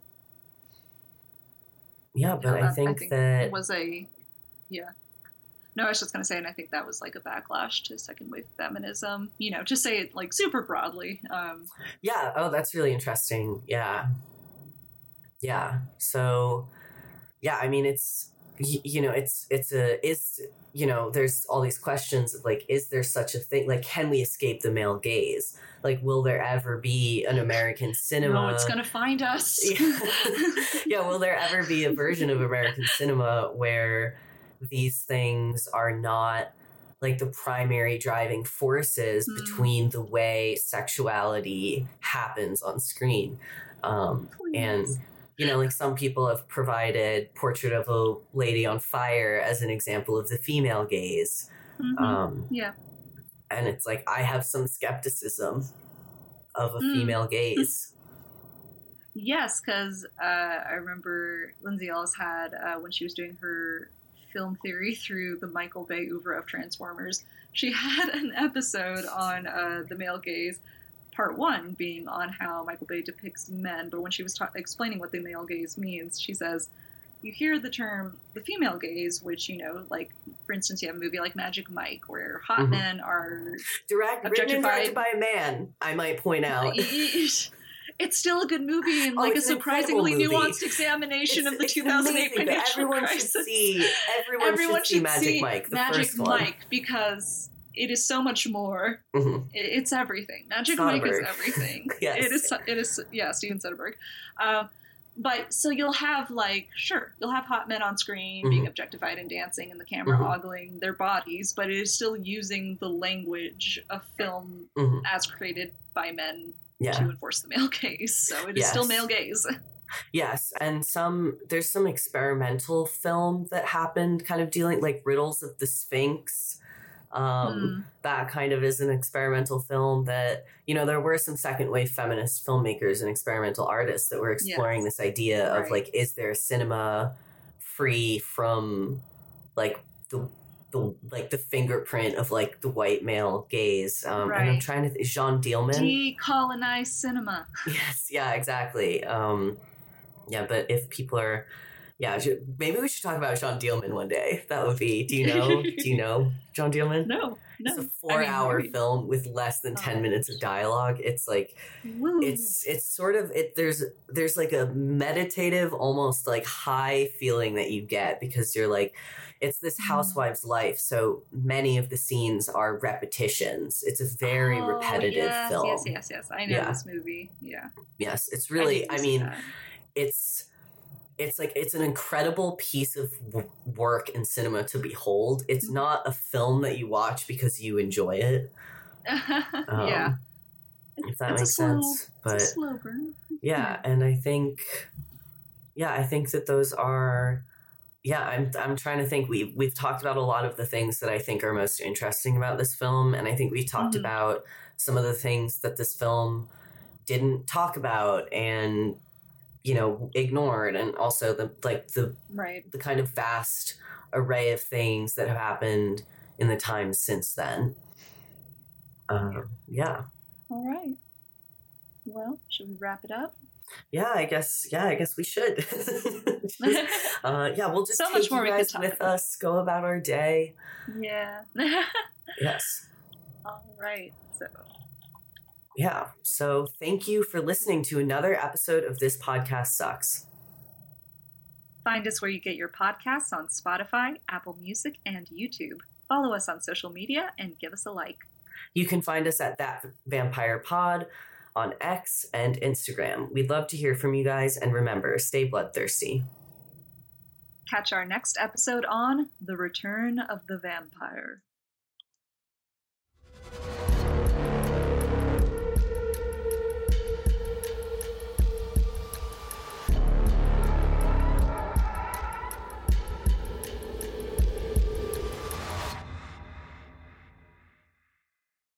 Yeah, but No, I that- think that, was a, yeah. No, I was just going to say, and I think that was like a backlash to second wave feminism, you know, just say it like super broadly. Um, yeah, oh, that's really interesting. Yeah. Yeah. So, yeah, I mean, it's, y- you know, it's, it's a, is, you know, there's all these questions of like, is there such a thing? Like, can we escape the male gaze? Like, will there ever be an American cinema? no, it's going to find us. Yeah. Yeah, will there ever be a version of American cinema where these things are not like the primary driving forces Hmm. between the way sexuality happens on screen? Um, and, Please. you know, like some people have provided Portrait of a Lady on Fire as an example of the female gaze. Mhm. Um, yeah. and it's like, I have some skepticism of a Mm. female gaze. Yes, because uh, I remember Lindsay Ellis had, uh, when she was doing her film theory through the Michael Bay oeuvre of Transformers, she had an episode on uh, the male gaze, part one being on how Michael Bay depicts men, but when she was ta- explaining what the male gaze means, she says, you hear the term the female gaze, which, you know, like, for instance, you have a movie like Magic Mike, where hot mm-hmm. men are Direct, written and directed by a man, I might point out. It's still a good movie and, like, oh, a surprisingly nuanced examination it's, of the two thousand eight amazing, financial everyone crisis. Should see, everyone, everyone should, should see Magic see Mike, the Magic first one. Mike, because it is so much more. Mm-hmm. It's everything. Magic Soderbergh. Mike is everything. Yes. It is, it is, yeah, Steven Soderbergh. Um, But so you'll have, like, sure, you'll have hot men on screen mm-hmm. being objectified and dancing and the camera mm-hmm. ogling their bodies, but it is still using the language of film mm-hmm. as created by men yeah. to enforce the male gaze. So it is yes. still male gaze. Yes, and some there's some experimental film that happened kind of dealing, like Riddles of the Sphinx. Um, mm. That kind of is an experimental film that, you know, there were some second wave feminist filmmakers and experimental artists that were exploring yes. this idea right. of, like, is there a cinema free from, like, the the like the fingerprint of, like, the white male gaze. Um, right. And I'm trying to th- Jean Dielman. Decolonize cinema. Yes, yeah, exactly. Um, yeah, but if people are. Yeah, maybe we should talk about Jean Dielman one day. That would be. Do you know? do you know Jean Dielman? No, no. It's a four-hour I mean, film with less than ten oh. minutes of dialogue. It's like, Woo. it's it's sort of it. There's there's like a meditative, almost like high feeling that you get because you're like, it's this housewife's life. So many of the scenes are repetitions. It's a very oh, repetitive yes, film. Yes, yes, yes. I know yeah. this movie. Yeah. Yes, it's really. I, I mean, that. it's. It's like, it's an incredible piece of w- work in cinema to behold. It's not a film that you watch because you enjoy it. Um, yeah. If that it's makes slow, sense. But it's a slow burn. Yeah, and I think, yeah, I think that those are, yeah, I'm I'm trying to think. We, we've talked about a lot of the things that I think are most interesting about this film. And I think we talked mm-hmm. about some of the things that this film didn't talk about and, you know, ignored, and also the like the right. the kind of vast array of things that have happened in the time since then. Um, yeah. All right. Well, should we wrap it up? Yeah, I guess. Yeah, I guess we should. just, uh, yeah, we'll just so take much more you guys we with about. us, go about our day. Yeah. Yes. All right. So. Yeah, so thank you for listening to another episode of This Podcast Sucks. Find us where you get your podcasts on Spotify, Apple Music, and YouTube. Follow us on social media and give us a like. You can find us at That Vampire Pod on X and Instagram. We'd love to hear from you guys, and remember, stay bloodthirsty. Catch our next episode on The Return of the Vampire.